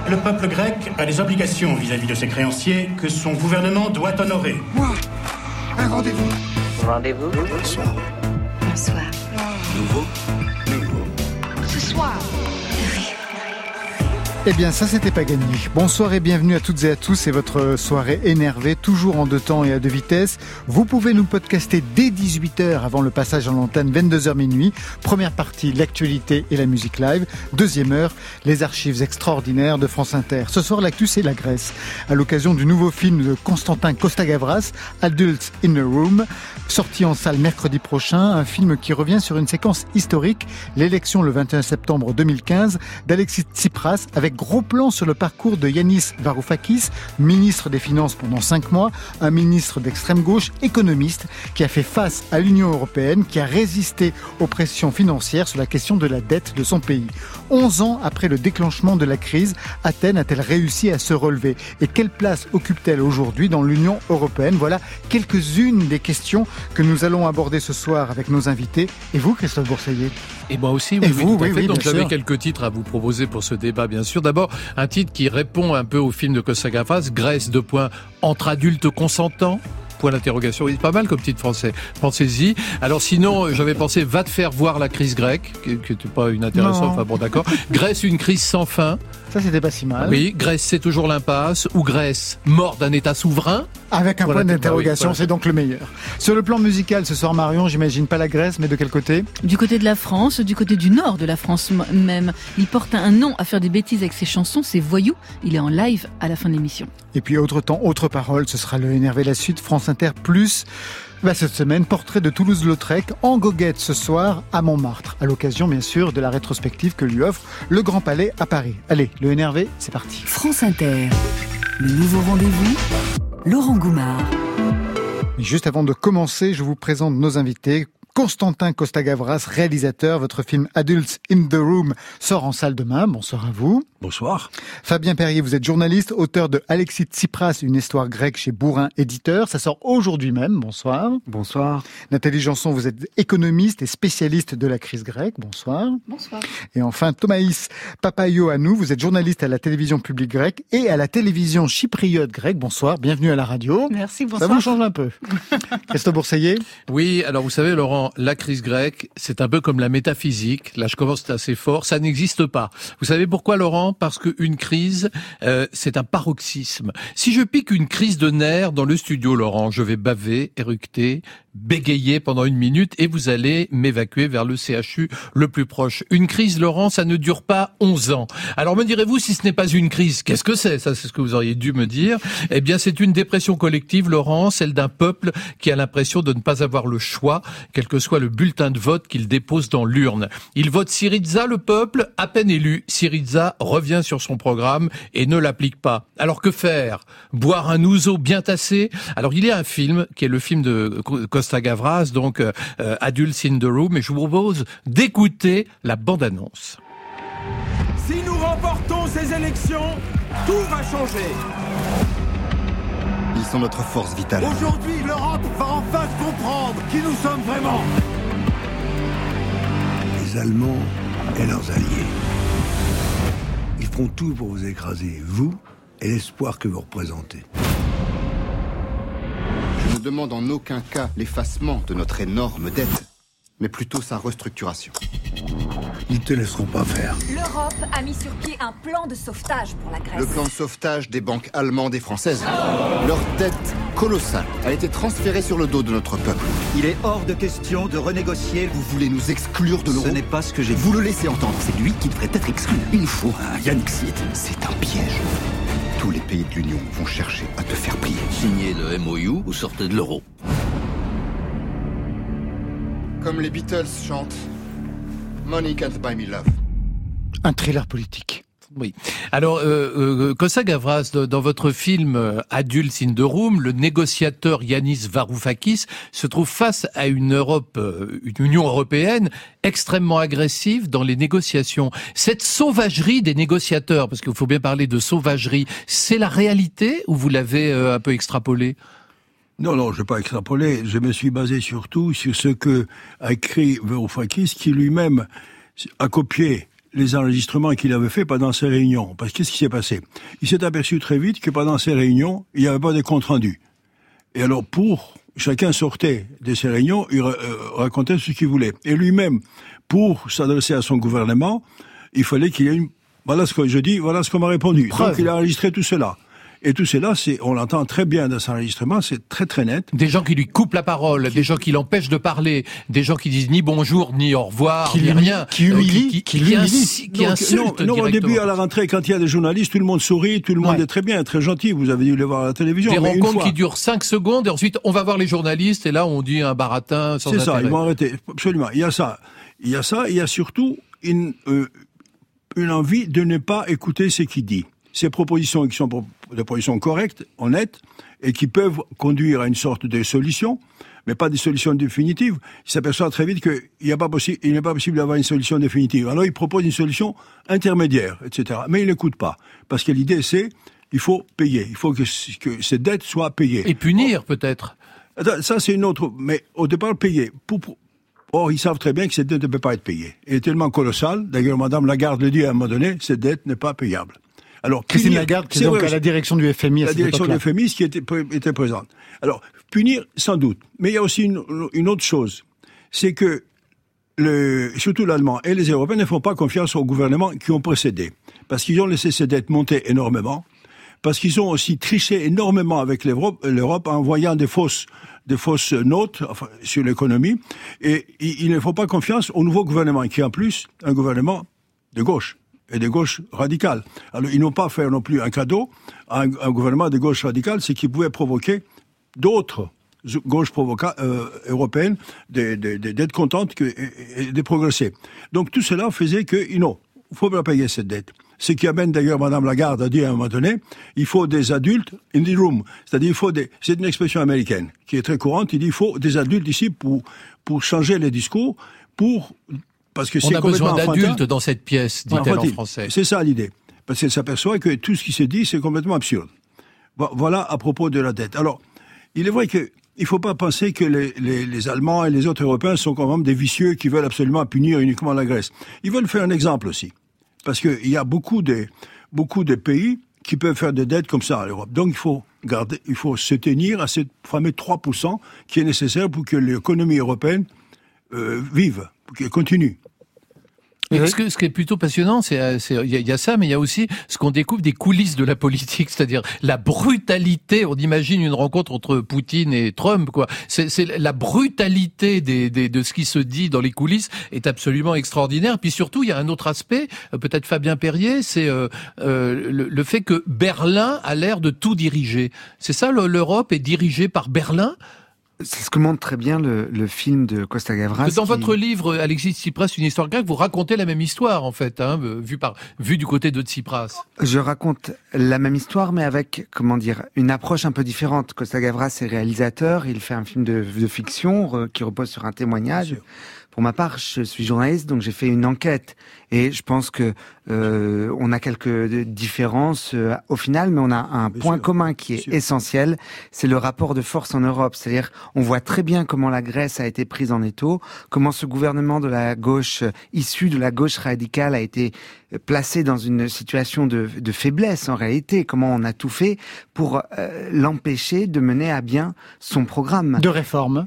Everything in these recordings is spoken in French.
le peuple grec a des obligations vis-à-vis de ses créanciers que son gouvernement doit honorer. Moi, un rendez-vous. Rendez-vous. Bonsoir. Bonsoir. Nouveau. Ce soir. Eh bien, ça, c'était pas gagné. Bonsoir et bienvenue à toutes et à tous. C'est votre soirée énervée, toujours en 2 temps et à 2 vitesses. Vous pouvez nous podcaster dès 18h avant le passage en l'antenne, 22h minuit. Première partie, l'actualité et la musique live. Deuxième heure, les archives extraordinaires de France Inter. Ce soir, l'actu, c'est la Grèce. À l'occasion du nouveau film de Constantin Kostagavras, Adults in the Room, sorti en salle mercredi prochain. Un film qui revient sur une séquence historique, l'élection le 21 septembre 2015 d'Alexis Tsipras, avec gros plan sur le parcours de Yanis Varoufakis, ministre des Finances pendant 5 mois, un ministre d'extrême gauche, économiste, qui a fait face à l'Union européenne, qui a résisté aux pressions financières sur la question de la dette de son pays. 11 ans après le déclenchement de la crise, Athènes a-t-elle réussi à se relever? Et quelle place occupe-t-elle aujourd'hui dans l'Union européenne? Voilà quelques-unes des questions que nous allons aborder ce soir avec nos invités. Et vous, Christophe Bourseiller? Et moi aussi, oui, tout à fait. Donc j'avais quelques titres à vous proposer pour ce débat, bien sûr. D'abord, un titre qui répond un peu au film de Kostagavras, Grèce, entre adultes consentants. Point d'interrogation. C'est pas mal comme titre français. Pensez-y. Alors sinon, j'avais pensé Va te faire voir la crise grecque, qui n'était pas inintéressant. Enfin bon, d'accord. Grèce, une crise sans fin. Ça, c'était pas si mal. Oui, Grèce, c'est toujours l'impasse. Ou Grèce, mort d'un État souverain. Avec un point d'interrogation, voilà. C'est donc le meilleur. Sur le plan musical, ce soir, Marion, j'imagine pas la Grèce, mais de quel côté? Du côté de la France, du côté du nord de la France même. Il porte un nom à faire des bêtises avec ses chansons, c'est Voyou. Il est en live à la fin de l'émission. Et puis, autre temps, autre parole, ce sera le Énervé la suite, France Inter Plus. Cette semaine, portrait de Toulouse-Lautrec en goguette ce soir à Montmartre, à l'occasion bien sûr de la rétrospective que lui offre le Grand Palais à Paris. Allez, le Énervé, c'est parti. France Inter, le nouveau rendez-vous, Laurent Goumard. Et juste avant de commencer, je vous présente nos invités. Constantin Kostagavras, réalisateur, votre film Adults in the Room sort en salle demain. Bonsoir à vous. Bonsoir. Fabien Perrier, vous êtes journaliste, auteur de Alexis Tsipras, une histoire grecque chez Bourrin Éditeur. Ça sort aujourd'hui même. Bonsoir. Bonsoir. Nathalie Janson, vous êtes économiste et spécialiste de la crise grecque. Bonsoir. Bonsoir. Et enfin, Thomaïs Papaioannou, vous êtes journaliste à la télévision publique grecque et à la télévision chypriote grecque. Bonsoir. Bienvenue à la radio. Merci, bonsoir. Ça vous change un peu. Christophe Bourseiller. Oui, alors vous savez, Laurent, la crise grecque, c'est un peu comme la métaphysique. Là, je commence assez fort. Ça n'existe pas. Vous savez pourquoi, Laurent? Parce qu'une crise, c'est un paroxysme. Si je pique une crise de nerfs dans le studio, Laurent, je vais baver, éructer, bégayer pendant 1 minute et vous allez m'évacuer vers le CHU le plus proche. Une crise, Laurent, ça ne dure pas 11 ans. Alors me direz-vous, si ce n'est pas une crise, qu'est-ce que c'est? Ça, c'est ce que vous auriez dû me dire. Eh bien, c'est une dépression collective, Laurent, celle d'un peuple qui a l'impression de ne pas avoir le choix, quel que soit le bulletin de vote qu'il dépose dans l'urne. Il vote Syriza, le peuple, à peine élu. Syriza revient sur son programme et ne l'applique pas. Alors que faire? Boire un ouzo bien tassé? Alors il y a un film, qui est le film de Kostagavras, donc Adults in the Room, et je vous propose d'écouter la bande-annonce. Si nous remportons ces élections, tout va changer. Ils sont notre force vitale. Aujourd'hui, l'Europe va enfin comprendre qui nous sommes vraiment. Les Allemands et leurs alliés. Ils feront tout pour vous écraser, vous et l'espoir que vous représentez. Je ne demande en aucun cas l'effacement de notre énorme dette, mais plutôt sa restructuration. Ils ne te laisseront pas faire. L'Europe a mis sur pied un plan de sauvetage pour la Grèce. Le plan de sauvetage des banques allemandes et françaises. Leur dette colossale a été transférée sur le dos de notre peuple. Il est hors de question de renégocier. Vous voulez nous exclure de l'euro? Ce n'est pas ce que j'ai dit. Vous le laissez entendre, c'est lui qui devrait être exclu. Il faut un Yannick-Sid. C'est un piège. Tous les pays de l'Union vont chercher à te faire plier. Signez le MOU ou sortez de l'euro. Comme les Beatles chantent, Money can't buy me love. Un thriller politique. Oui. Alors, Kostagavras, dans votre film Adults in the Room, le négociateur Yanis Varoufakis se trouve face à une Union européenne extrêmement agressive dans les négociations. Cette sauvagerie des négociateurs, parce qu'il faut bien parler de sauvagerie, c'est la réalité ou vous l'avez un peu extrapolé? Non, je n'ai pas extrapolé. Je me suis basé surtout sur ce que a écrit Varoufakis, qui lui-même a copié les enregistrements qu'il avait fait pendant ces réunions. Parce que qu'est-ce qui s'est passé? Il s'est aperçu très vite que pendant ces réunions, il n'y avait pas de compte rendu. Et alors, chacun sortait de ces réunions, il racontait ce qu'il voulait. Et lui-même, pour s'adresser à son gouvernement, il fallait qu'il y ait voilà ce que je dis, voilà ce qu'on m'a répondu. Donc il a enregistré tout cela. Et tout cela, on l'entend très bien dans son enregistrement, c'est très très net. Des gens qui lui coupent la parole, des gens qui l'empêchent de parler, des gens qui disent ni bonjour, ni au revoir, ni rien. Qui humilient, qui insultent non, au début, à la rentrée, quand il y a des journalistes, tout le monde sourit, tout le monde est très bien, très gentil, vous avez dû les voir à la télévision. Des rencontres qui durent 5 secondes, et ensuite on va voir les journalistes, et là on dit un baratin sans intérêt. C'est ça, ils vont arrêter, absolument. Il y a ça, il y a surtout une envie de ne pas écouter ce qu'il dit. Ces propositions qui sont des propositions correctes, honnêtes, et qui peuvent conduire à une sorte de solution, mais pas des solutions définitives. Il s'aperçoit très vite qu'il n'est pas possible d'avoir une solution définitive. Alors il propose une solution intermédiaire, etc. Mais il n'écoute pas. Parce que l'idée c'est, il faut payer. Il faut que ces dettes soient payées. Et punir peut-être. Ça c'est une autre, mais au départ payer. Or, ils savent très bien que cette dette ne peut pas être payée. Elle est tellement colossale, d'ailleurs Madame Lagarde le dit à un moment donné, cette dette n'est pas payable. Alors, Christine Lagarde, qui est donc à la direction du FMI. La direction du FMI, qui était présente. Alors, punir, sans doute. Mais il y a aussi une autre chose. C'est que, surtout l'Allemand et les Européens ne font pas confiance aux gouvernements qui ont précédé. Parce qu'ils ont laissé ces dettes monter énormément. Parce qu'ils ont aussi triché énormément avec l'Europe en envoyant des fausses notes sur l'économie. Et ils ne font pas confiance au nouveau gouvernement, qui est en plus un gouvernement de gauche. Et de gauche radicale. Alors, ils n'ont pas fait non plus un cadeau à un gouvernement de gauche radicale, c'est qu'il pouvait provoquer d'autres gauches européennes d'être contentes et de progresser. Donc, tout cela faisait que, non, il faut pas payer cette dette. Ce qui amène d'ailleurs, Madame Lagarde a dit à un moment donné, il faut des adultes in the room. C'est-à-dire, c'est une expression américaine qui est très courante, il dit, il faut des adultes ici pour changer les discours, parce que on a besoin d'adultes dans cette pièce, dit-elle en français. C'est ça l'idée. Parce qu'elle s'aperçoit que tout ce qui se dit, c'est complètement absurde. Voilà à propos de la dette. Alors, il est vrai qu'il ne faut pas penser que les Allemands et les autres Européens sont quand même des vicieux qui veulent absolument punir uniquement la Grèce. Ils veulent faire un exemple aussi. Parce qu'il y a beaucoup de pays qui peuvent faire des dettes comme ça en Europe. Donc, il faut se tenir à ce fameux 3% qui est nécessaire pour que l'économie européenne vive, pour qu'elle continue. Ce qui est plutôt passionnant, il y a ça, mais il y a aussi ce qu'on découvre des coulisses de la politique, c'est-à-dire la brutalité. On imagine une rencontre entre Poutine et Trump, quoi. C'est la brutalité de ce qui se dit dans les coulisses est absolument extraordinaire. Puis surtout, il y a un autre aspect, peut-être Fabien Perrier, c'est le fait que Berlin a l'air de tout diriger. C'est ça, l'Europe est dirigée par Berlin. C'est ce que montre très bien le film de Costa Gavras. Dans votre livre, Alexis Tsipras, une histoire grecque, vous racontez la même histoire, en fait, vu du côté de Tsipras. Je raconte la même histoire, mais avec, une approche un peu différente. Costa Gavras est réalisateur, il fait un film de fiction qui repose sur un témoignage. Pour ma part, je suis journaliste, donc j'ai fait une enquête. Et je pense que on a quelques différences au final, mais on a un point commun qui est essentiel, c'est le rapport de force en Europe. C'est-à-dire, on voit très bien comment la Grèce a été prise en étau, comment ce gouvernement de la gauche, issu de la gauche radicale, a été placé dans une situation de faiblesse en réalité, comment on a tout fait pour l'empêcher de mener à bien son programme. De réforme.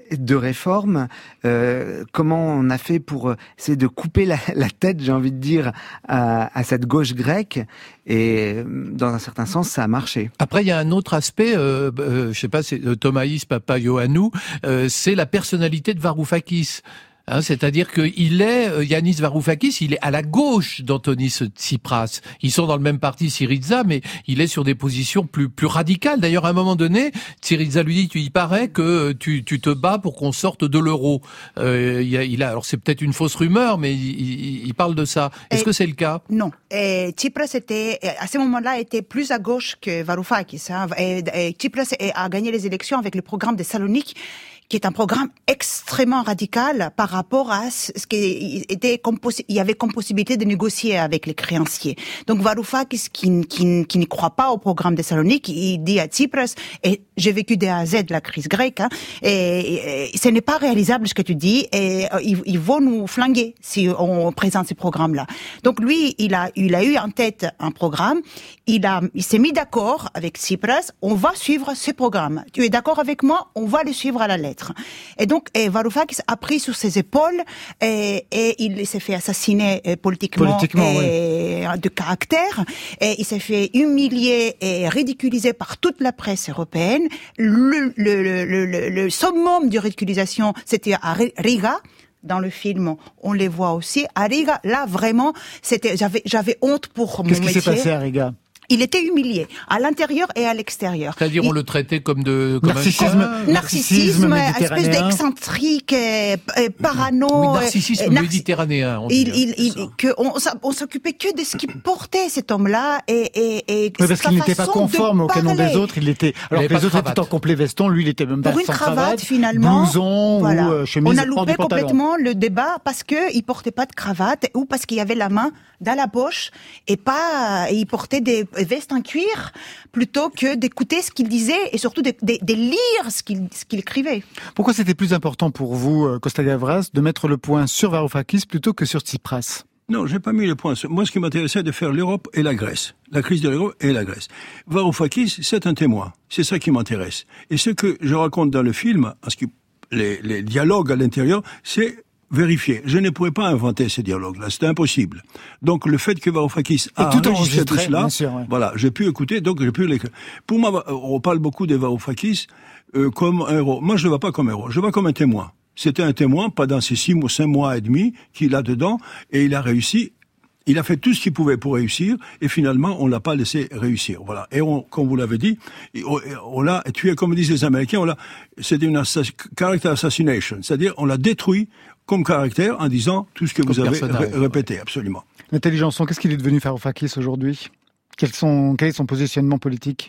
Comment on a fait pour essayer de couper la tête, j'ai envie de dire, à cette gauche grecque, et dans un certain sens, ça a marché. Après, il y a un autre aspect, je sais pas, c'est Thomaïs Papaioannou, c'est la personnalité de Varoufakis. C'est-à-dire que Yanis Varoufakis, il est à la gauche d'Antonis Tsipras. Ils sont dans le même parti, Syriza, mais il est sur des positions plus radicales. D'ailleurs, à un moment donné, Syriza lui dit, il paraît que tu te bats pour qu'on sorte de l'euro. Alors c'est peut-être une fausse rumeur, mais il parle de ça. Est-ce que c'est le cas? Non. Tsipras à ce moment-là, était plus à gauche que Varoufakis. Tsipras a gagné les élections avec le programme de Salonique, qui est un programme extrêmement radical par rapport à ce qui était il y avait comme possibilité de négocier avec les créanciers. Donc Varoufakis, qui ne croit pas au programme de Salonique, il dit à Tsipras, et j'ai vécu de A à Z la crise grecque, et ce n'est pas réalisable ce que tu dis, et ils vont nous flinguer si on présente ces programmes-là. Donc lui, il a eu en tête un programme, il s'est mis d'accord avec Tsipras, on va suivre ce programme. Tu es d'accord avec moi? On va le suivre à la lettre. Et donc, Varoufakis a pris sur ses épaules et il s'est fait assassiner politiquement de caractère. Et il s'est fait humilier et ridiculiser par toute la presse européenne. Le summum de ridiculisation, c'était à Riga. Dans le film, on les voit aussi. À Riga, là, vraiment, j'avais honte pour mon métier. Qu'est-ce qui s'est passé à Riga? Il était humilié, à l'intérieur et à l'extérieur. C'est-à-dire, on le traitait comme narcissisme, espèce d'excentrique, parano. Oui, narcissisme méditerranéen, on dit. On s'occupait que de ce qu'il portait, cet homme-là, oui, parce qu'il n'était pas conforme au canon des autres, alors que les autres étaient en complet veston, lui, il était même pas sans cravate, finalement. Blouson, ou chemise. On a loupé complètement le débat parce qu'il portait pas de cravate, ou parce qu'il y avait la main dans la poche, et il portait des vestes en cuir, plutôt que d'écouter ce qu'il disait, et surtout de lire ce qu'il écrivait. Pourquoi c'était plus important pour vous, Costa-Gavras, de mettre le point sur Varoufakis plutôt que sur Tsipras? Non, j'ai pas mis le point. Moi, ce qui m'intéressait, c'est de faire l'Europe et la Grèce. La crise de l'Europe et la Grèce. Varoufakis, c'est un témoin. C'est ça qui m'intéresse. Et ce que je raconte dans le film, parce que les dialogues à l'intérieur, c'est vérifié. Je ne pourrais pas inventer ces dialogues-là, c'était impossible. Donc le fait que Varoufakis a enregistré tout cela, voilà, j'ai pu écouter, donc j'ai pu l'écrire. Pour moi, on parle beaucoup de Varoufakis comme un héros. Moi, je ne le vois pas comme un héros, je le vois comme un témoin. C'était un témoin pendant ces 5 mois et demi qu'il a dedans, et il a réussi. Il a fait tout ce qu'il pouvait pour réussir, et finalement, on l'a pas laissé réussir. Voilà. Et comme vous l'avez dit, on l'a tué, comme disent les Américains, c'était une character assassination. C'est-à-dire, on l'a détruit comme caractère en disant tout ce que vous avez répété, absolument. Nathalie Janson, qu'est-ce qu'il est devenu Varoufakis aujourd'hui? Quel est son positionnement politique?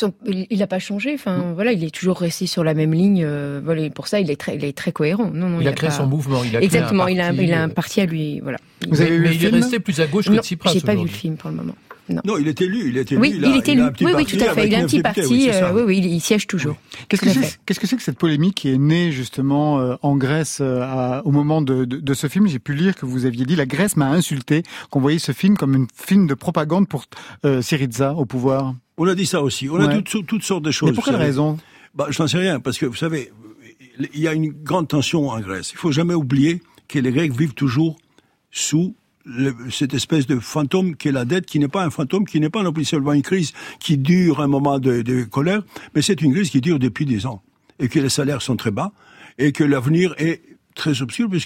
Il n'a pas changé. Enfin, voilà, il est toujours resté sur la même ligne. Voilà, pour ça, il est très cohérent. Non, il a créé son mouvement. Exactement. Il a un parti à lui. Voilà. Vous avez vu le film? Il est resté plus à gauche que Tsipras. J'ai pas vu le film pour le moment. Non, il est élu. Oui, il est élu. Oui, tout à fait. Il a un petit parti. Oui, il siège toujours. Qu'est-ce que c'est que cette polémique qui est née justement en Grèce au moment de ce film? J'ai pu lire que vous aviez dit la Grèce m'a insulté, qu'on voyait ce film comme un film de propagande pour Syriza au pouvoir. On a dit ça aussi. On a toutes sortes de choses. Mais pour quelle raison? Je n'en sais rien, parce que vous savez, il y a une grande tension en Grèce. Il faut jamais oublier que les Grecs vivent toujours sous cette espèce de fantôme qui est la dette, qui n'est pas un fantôme, qui n'est pas non plus seulement une crise qui dure un moment de colère, mais c'est une crise qui dure depuis 10 ans. Et que les salaires sont très bas, et que l'avenir est très obscur, puisque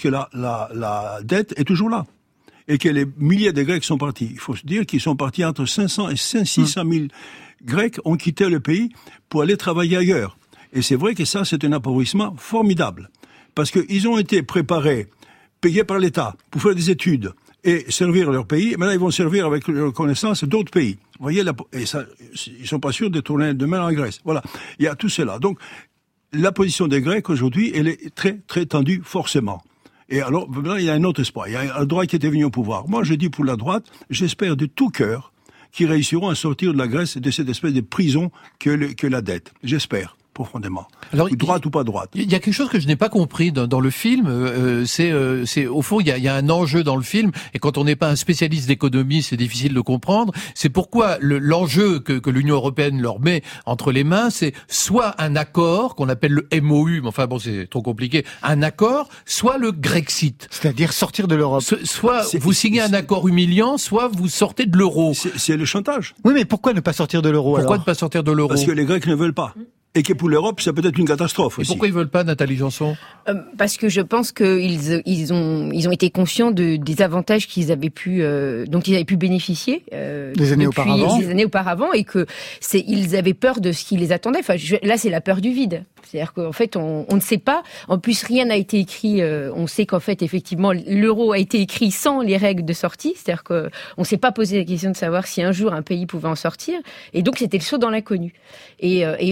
la dette est toujours là. Et que les milliers de Grecs sont partis. Il faut se dire qu'ils sont partis entre 500 et 600 000 Grecs ont quitté le pays pour aller travailler ailleurs. Et c'est vrai que ça, c'est un appauvrissement formidable. Parce qu'ils ont été préparés, payés par l'État, pour faire des études, et servir leur pays, mais là ils vont servir avec leur connaissance d'autres pays. Vous voyez, et ça, ils sont pas sûrs de tourner demain en Grèce. Voilà, il y a tout cela. Donc, la position des Grecs aujourd'hui, elle est très très tendue forcément. Et alors, là, il y a un autre espoir. Il y a un droit qui était venu au pouvoir. Moi, je dis pour la droite, j'espère de tout cœur qu'ils réussiront à sortir de la Grèce de cette espèce de prison que la dette. J'espère. Profondément. Alors, droite ou pas droite. Il y a quelque chose que je n'ai pas compris dans le film. C'est au fond, il y a un enjeu dans le film. Et quand on n'est pas un spécialiste d'économie, c'est difficile de comprendre. C'est pourquoi l'enjeu que l'Union européenne leur met entre les mains, c'est soit un accord qu'on appelle le MOU, mais enfin bon, c'est trop compliqué. Un accord, soit le Grexit. C'est-à-dire sortir de l'Europe. Soit vous signez un accord humiliant, soit vous sortez de l'euro. C'est le chantage. Oui, mais pourquoi ne pas sortir de l'euro? Pourquoi ne pas sortir de l'euro? Parce que les Grecs ne veulent pas. Et que pour l'Europe, ça peut être une catastrophe aussi. Et pourquoi ils veulent pas, Nathalie Janson? Parce que je pense qu'ils ont été conscients des avantages qu'ils avaient pu, dont ils avaient pu bénéficier des années auparavant, et que ils avaient peur de ce qui les attendait. Enfin, là, c'est la peur du vide. C'est-à-dire qu'en fait, on ne sait pas. En plus, rien n'a été écrit. On sait qu'en fait, effectivement, l'euro a été écrit sans les règles de sortie. C'est-à-dire qu'on ne s'est pas posé la question de savoir si un jour un pays pouvait en sortir. Et donc, c'était le saut dans l'inconnu. Et effectivement,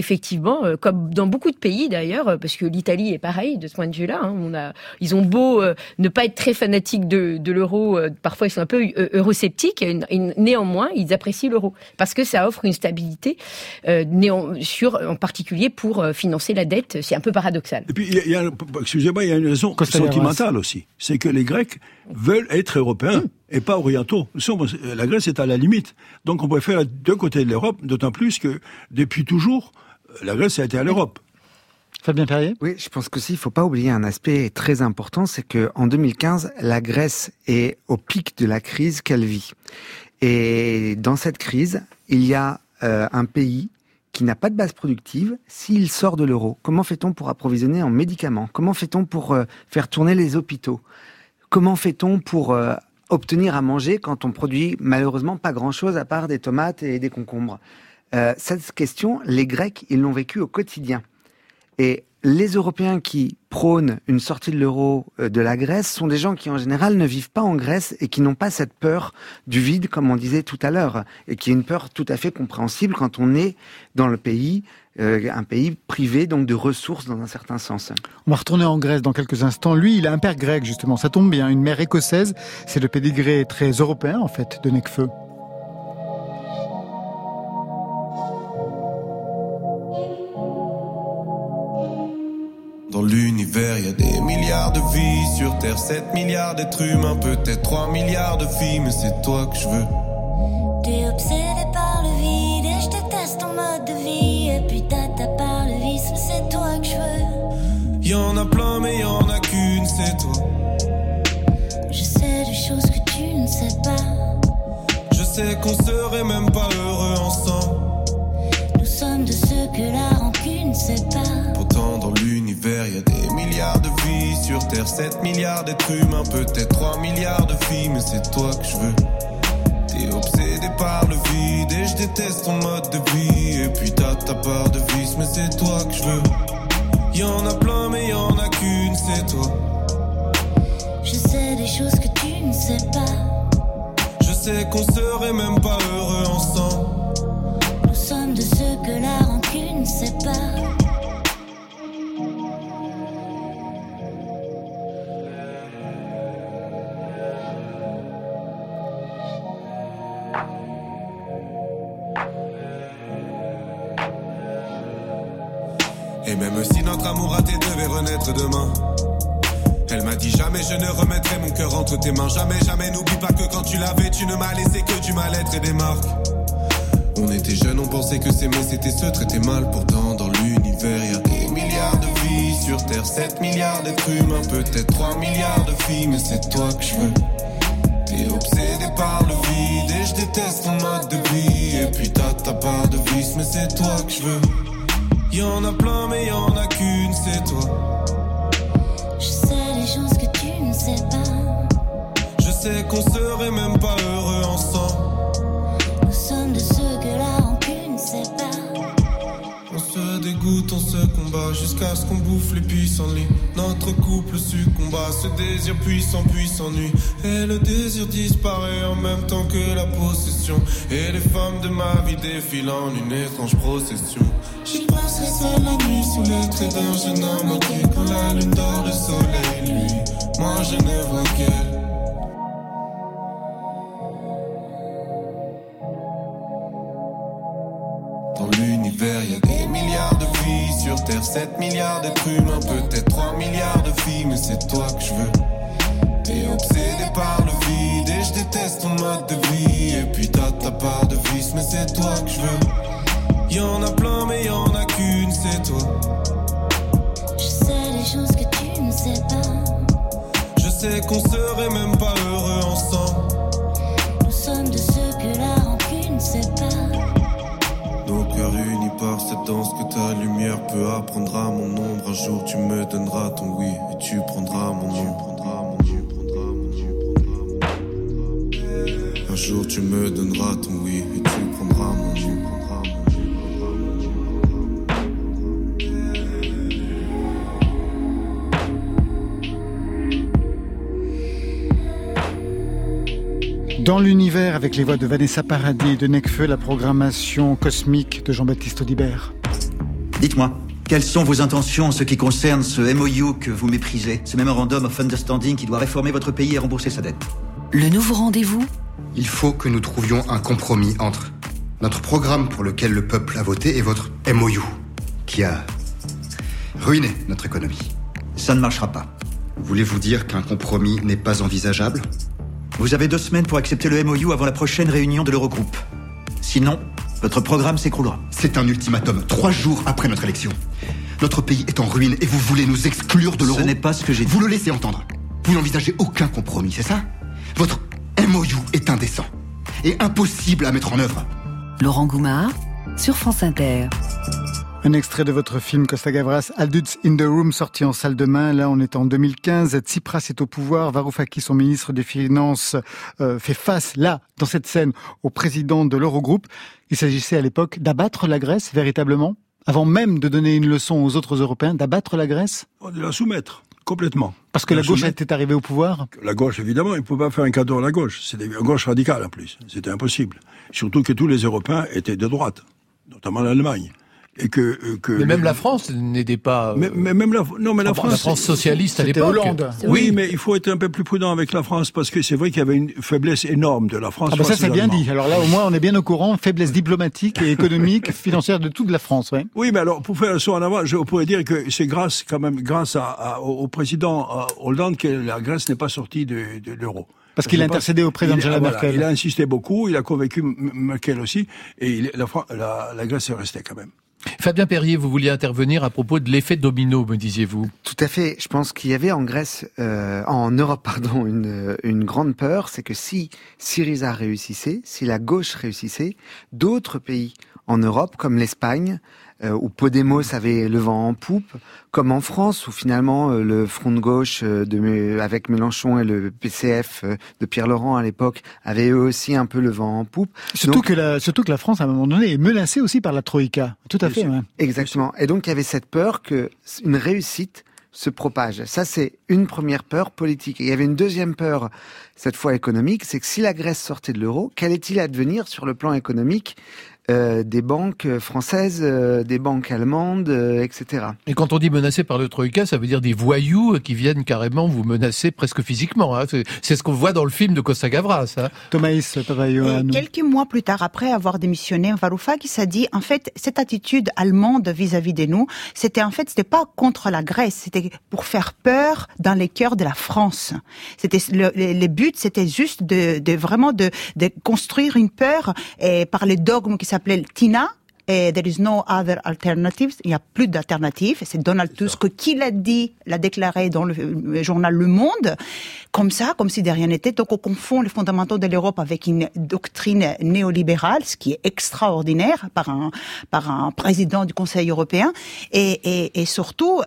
probablement, comme dans beaucoup de pays d'ailleurs, parce que l'Italie est pareil de ce point de vue-là. Hein, ils ont beau ne pas être très fanatiques de l'euro, parfois ils sont un peu eurosceptiques, et néanmoins ils apprécient l'euro parce que ça offre une stabilité, en particulier pour financer la dette. C'est un peu paradoxal. Et puis il y a une raison sentimentale aussi, c'est que les Grecs veulent être européens et pas orientaux. La Grèce est à la limite, donc on préfère être d'un côté de l'Europe, d'autant plus que depuis toujours la Grèce a été à l'Europe. Fabien Perrier ? Oui, je pense qu'aussi, il ne faut pas oublier un aspect très important, c'est qu'en 2015, la Grèce est au pic de la crise qu'elle vit. Et dans cette crise, il y a un pays qui n'a pas de base productive s'il sort de l'euro. Comment fait-on pour approvisionner en médicaments ? Comment fait-on pour faire tourner les hôpitaux ? Comment fait-on pour obtenir à manger quand on produit malheureusement pas grand-chose à part des tomates et des concombres ? Cette question, les Grecs, ils l'ont vécue au quotidien. Et les Européens qui prônent une sortie de l'euro de la Grèce sont des gens qui, en général, ne vivent pas en Grèce et qui n'ont pas cette peur du vide, comme on disait tout à l'heure, et qui est une peur tout à fait compréhensible quand on est dans le pays, un pays privé donc de ressources dans un certain sens. On va retourner en Grèce dans quelques instants. Lui, il a un père grec, justement. Ça tombe bien, une mère écossaise. C'est le pédigré très européen, en fait, de Nekfeu. Dans l'univers, y a des milliards de vies. Sur Terre, 7 milliards d'êtres humains. Peut-être 3 milliards de filles, mais c'est toi que je veux. T'es obsédé par le vide et je déteste ton mode de vie. Et puis t'as par le vice, mais c'est toi que je veux. Y'en a plein, mais y'en a qu'une, c'est toi. Je sais des choses que tu ne sais pas. Je sais qu'on serait même pas heureux ensemble. Nous sommes de ceux que la rancune sépare. Pourtant dans l'univers y a des milliards de vies. Sur Terre 7 milliards d'êtres humains. Peut-être 3 milliards de filles, mais c'est toi que je veux. T'es obsédé par le vide et je déteste ton mode de vie. Et puis t'as ta part de vice, mais c'est toi que je veux. Y'en a plein mais y'en a qu'une, c'est toi. Je sais des choses que tu ne sais pas. Je sais qu'on serait même pas heureux ensemble. Nous sommes de ceux que la rancune sépare. Et même si notre amour raté devait renaître demain, elle m'a dit jamais je ne remettrai mon cœur entre tes mains. Jamais, jamais, n'oublie pas que quand tu l'avais, tu ne m'as laissé que du mal-être et des marques. On était jeunes, on pensait que s'aimer c'était se traiter mal. Pourtant dans l'univers y a des milliards de vies. Sur Terre 7 milliards d'êtres humains. Peut-être 3 milliards de filles, mais c'est toi que je veux. T'es obsédé par le vide et je déteste ton mode de vie. Et puis t'as ta part de vice, mais c'est toi que je veux. Y'en a plein mais y'en a qu'une, c'est toi. Je sais les choses que tu ne sais pas. Je sais qu'on serait même pas heureux ensemble. Nous sommes de ceux que la rancune sépare. On se dégoûte, on se combat jusqu'à ce qu'on bouffe les pissenlits. Notre couple succomba, ce désir puissant puis s'ennuie. Et le désir disparaît en même temps que la possession. Et les femmes de ma vie défilent en une étrange procession. J'y passerai seul la nuit sous les traits d'un jeune homme qui quand la lune dort le soleil lui. Moi je ne vois qu'elle. Dans l'univers y a des milliards de vies. Sur Terre 7 milliards d'êtres humains. Peut-être 3 milliards de filles, mais c'est toi que je veux. T'es obsédé par le vide et je déteste ton mode de vie. Et puis t'as ta part de vice, mais c'est toi que je veux. Y'en a plein mais y'en a qu'une, c'est toi. Je sais les choses que tu ne sais pas. Je sais qu'on serait même pas heureux ensemble. Nous sommes de ceux que la rancune sépare. Nos cœurs unis par cette danse que ta lumière peut apprendre à mon ombre. Un jour tu me donneras ton oui et tu prendras mon nom. Un jour tu me donneras ton oui et tu prendras mon nom. Dans l'univers, avec les voix de Vanessa Paradis et de Nekfeu, la programmation cosmique de Jean-Baptiste Audibert. Dites-moi, quelles sont vos intentions en ce qui concerne ce MOU que vous méprisez, ce Memorandum of Understanding qui doit réformer votre pays et rembourser sa dette? Le nouveau rendez-vous? Il faut que nous trouvions un compromis entre notre programme pour lequel le peuple a voté et votre MOU, qui a ruiné notre économie. Ça ne marchera pas. Voulez-vous dire qu'un compromis n'est pas envisageable? Vous avez 2 semaines pour accepter le MOU avant la prochaine réunion de l'Eurogroupe. Sinon, votre programme s'écroulera. C'est un ultimatum, 3 jours après notre élection. Notre pays est en ruine et vous voulez nous exclure de l'euro? Ce n'est pas ce que j'ai dit. Vous le laissez entendre. Vous n'envisagez aucun compromis, c'est ça? Votre MOU est indécent et impossible à mettre en œuvre. Laurent Goumard, sur France Inter. Un extrait de votre film Costa Gavras, Adults in the Room, sorti en salle demain. Là, on est en 2015. Tsipras est au pouvoir. Varoufakis, son ministre des Finances, fait face, là, dans cette scène, au président de l'Eurogroupe. Il s'agissait à l'époque d'abattre la Grèce, véritablement, avant même de donner une leçon aux autres Européens, d'abattre la Grèce? De la soumettre, complètement. Parce que la gauche était arrivée au pouvoir? La gauche, évidemment, il ne pouvait pas faire un cadeau à la gauche. C'était une gauche radicale, en plus. C'était impossible. Surtout que tous les Européens étaient de droite, notamment l'Allemagne. Et mais même la France n'aidait pas. Mais même la France. La France socialiste à l'époque. Hollande. Oui, mais il faut être un peu plus prudent avec la France parce que c'est vrai qu'il y avait une faiblesse énorme de la France. Ah ben ça c'est bien dit. Alors là au moins on est bien au courant. Faiblesse diplomatique et économique, financière de toute la France. Ouais. Oui, mais alors pour faire le saut en avant, je pourrais dire que c'est grâce au président Hollande que la Grèce n'est pas sortie de l'euro. Parce qu'il a intercédé auprès d'Angela Merkel. Il a insisté beaucoup, il a convaincu Merkel aussi, et la Grèce est restée quand même. Fabien Perrier, vous vouliez intervenir à propos de l'effet domino, me disiez-vous? Tout à fait. Je pense qu'il y avait en Europe, une grande peur, c'est que si Syriza réussissait, si la gauche réussissait, d'autres pays en Europe, comme l'Espagne, où Podemos avait le vent en poupe, comme en France, où finalement le front de gauche avec Mélenchon et le PCF de Pierre Laurent à l'époque avait eux aussi un peu le vent en poupe. Surtout que la France, à un moment donné, est menacée aussi par la Troïka. Tout à fait. Ouais. Exactement. Et donc il y avait cette peur qu'une réussite se propage. Ça, c'est une première peur politique. Et il y avait une deuxième peur, cette fois économique, c'est que si la Grèce sortait de l'euro, qu'allait-il advenir sur le plan économique des banques françaises, des banques allemandes, etc. Et quand on dit menacé par le Troïka, ça veut dire des voyous qui viennent carrément vous menacer presque physiquement. Hein. C'est ce qu'on voit dans le film de Costa Gavras. Hein. Thomas Papayoannou. Quelques mois plus tard, après avoir démissionné, Varoufakis a dit, en fait, cette attitude allemande vis-à-vis de nous, c'était pas contre la Grèce, c'était pour faire peur dans les cœurs de la France. C'était le but, c'était juste de construire une peur par les dogmes qui s'appelait TINA, et there is no other alternatives, il n'y a plus d'alternative, c'est Donald Tusk qui l'a déclaré dans le journal Le Monde, comme si de rien n'était. Donc on confond les fondamentaux de l'Europe avec une doctrine néolibérale, ce qui est extraordinaire par un président du Conseil européen, et surtout,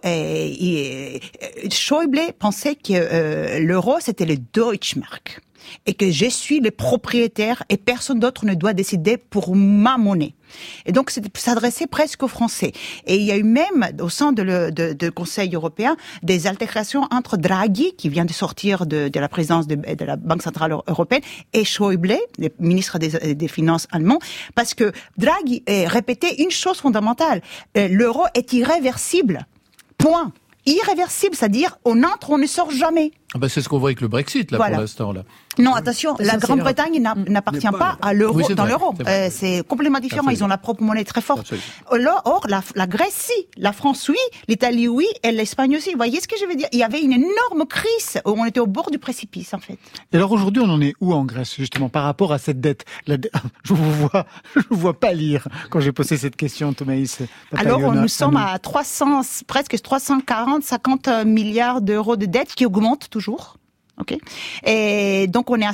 Schäuble pensait que l'euro c'était le Deutschmark, et que je suis le propriétaire et personne d'autre ne doit décider pour ma monnaie. Et donc, c'est s'adresser presque aux Français. Et il y a eu même, au sein de Conseil européen, des altérations entre Draghi, qui vient de sortir de la présidence de la Banque centrale européenne, et Schäuble, le ministre des Finances allemand, parce que Draghi répétait une chose fondamentale. L'euro est irréversible. Point. Irréversible, c'est-à-dire on entre, on ne sort jamais. Ah bah c'est ce qu'on voit avec le Brexit là pour l'instant là. Non, attention, la Grande-Bretagne n'appartient pas à l'euro, dans l'euro. C'est complètement différent. Absolument. Ils ont la propre monnaie très forte. Or, la Grèce, si. La France, oui. L'Italie, oui. Et l'Espagne aussi. Vous voyez ce que je veux dire? Il y avait une énorme crise où on était au bord du précipice, en fait. Et alors aujourd'hui, on en est où en Grèce, justement, par rapport à cette dette? Je vous vois pas lire quand j'ai posé cette question, Thomas. Alors, nous sommes à presque 50 milliards d'euros de dette qui augmentent toujours. Okay. Et donc on est à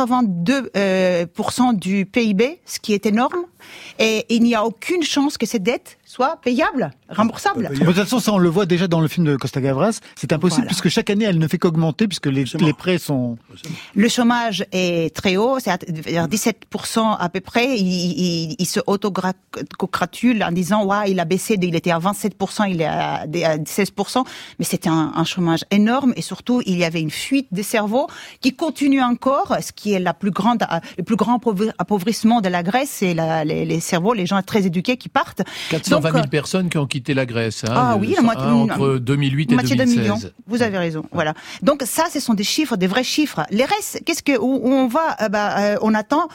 182% du PIB, ce qui est énorme. Et il n'y a aucune chance que cette dette soit payable, remboursable. De toute façon, ça on le voit déjà dans le film de Costa Gavras. C'est impossible puisque chaque année elle ne fait qu'augmenter puisque les prêts sont. Le chômage est très haut, c'est à 17% à peu près. Il se autocongratule en disant ouais, il a baissé, il était à 27%, il est à 16%, mais c'était un chômage énorme et surtout il y avait une fuite des cerveaux qui continue encore. Ce qui est le plus grand appauvrissement de la Grèce, c'est les cerveaux, les gens très éduqués qui partent. 420 120 000 personnes qui ont quitté la Grèce. Entre 2008 et 2016. 2 millions. Vous avez raison. Voilà. Donc ça, ce sont des chiffres, des vrais chiffres. Les restes, où on va on attend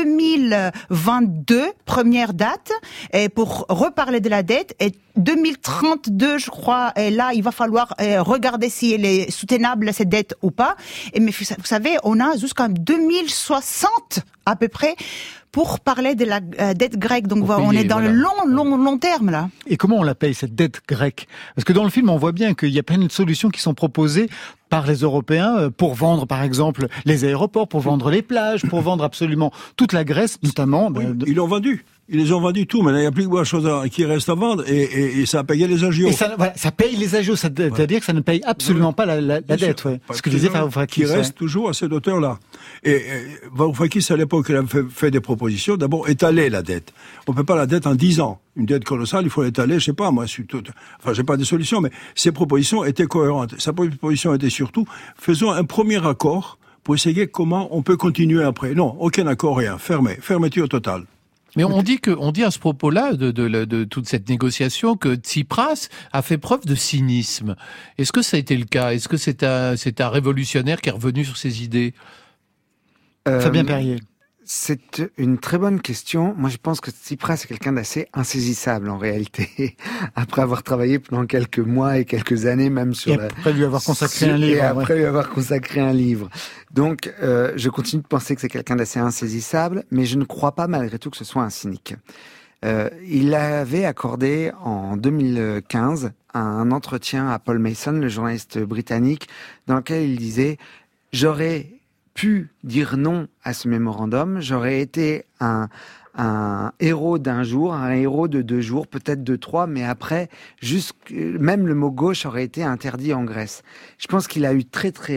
2022, première date, et pour reparler de la dette, et 2032, je crois, et là, il va falloir regarder si elle est soutenable, cette dette ou pas. Mais vous savez, on a jusqu'en 2060, à peu près, pour parler de la dette grecque. Donc on est dans le long terme, là. Et comment on la paye, cette dette grecque? Parce que dans le film, on voit bien qu'il y a plein de solutions qui sont proposées par les Européens pour vendre, par exemple, les aéroports, pour vendre les plages, pour vendre absolument toute la Grèce, notamment. Oui, ils l'ont vendu. Ils les ont vendus tout. Maintenant, il n'y a plus grand chose qui reste à vendre et ça a payé les agios. Et ça paye les agios. C'est-à-dire que ça ne paye absolument pas la dette. Ouais. Ce que disait Varoufakis. Qui reste toujours à cette hauteur-là. Et Varoufakis, à l'époque, il a fait des propositions. D'abord, étaler la dette. On ne peut pas la dette en 10 ans. Une dette colossale, il faut l'étaler, je sais pas, moi, j'ai pas de solution, mais ses propositions étaient cohérentes. Sa proposition était surtout, faisons un premier accord pour essayer comment on peut continuer après. Non, aucun accord, rien. Fermeture totale. Mais on dit à ce propos-là de toute cette négociation que Tsipras a fait preuve de cynisme. Est-ce que ça a été le cas? Est-ce que c'est un révolutionnaire qui est revenu sur ses idées? Fabien Perrier. C'est une très bonne question. Moi, je pense que Tsipras est quelqu'un d'assez insaisissable en réalité. Après avoir travaillé pendant quelques mois et quelques années, même sur après lui avoir consacré un livre. Et après lui avoir consacré un livre. Donc, je continue de penser que c'est quelqu'un d'assez insaisissable, mais je ne crois pas malgré tout que ce soit un cynique. Il avait accordé en 2015 un entretien à Paul Mason, le journaliste britannique, dans lequel il disait « J'aurais pu dire non à ce mémorandum, j'aurais été un héros d'un jour, un héros de 2 jours, peut-être de 3, mais après, même le mot gauche aurait été interdit en Grèce. Je pense qu'il a eu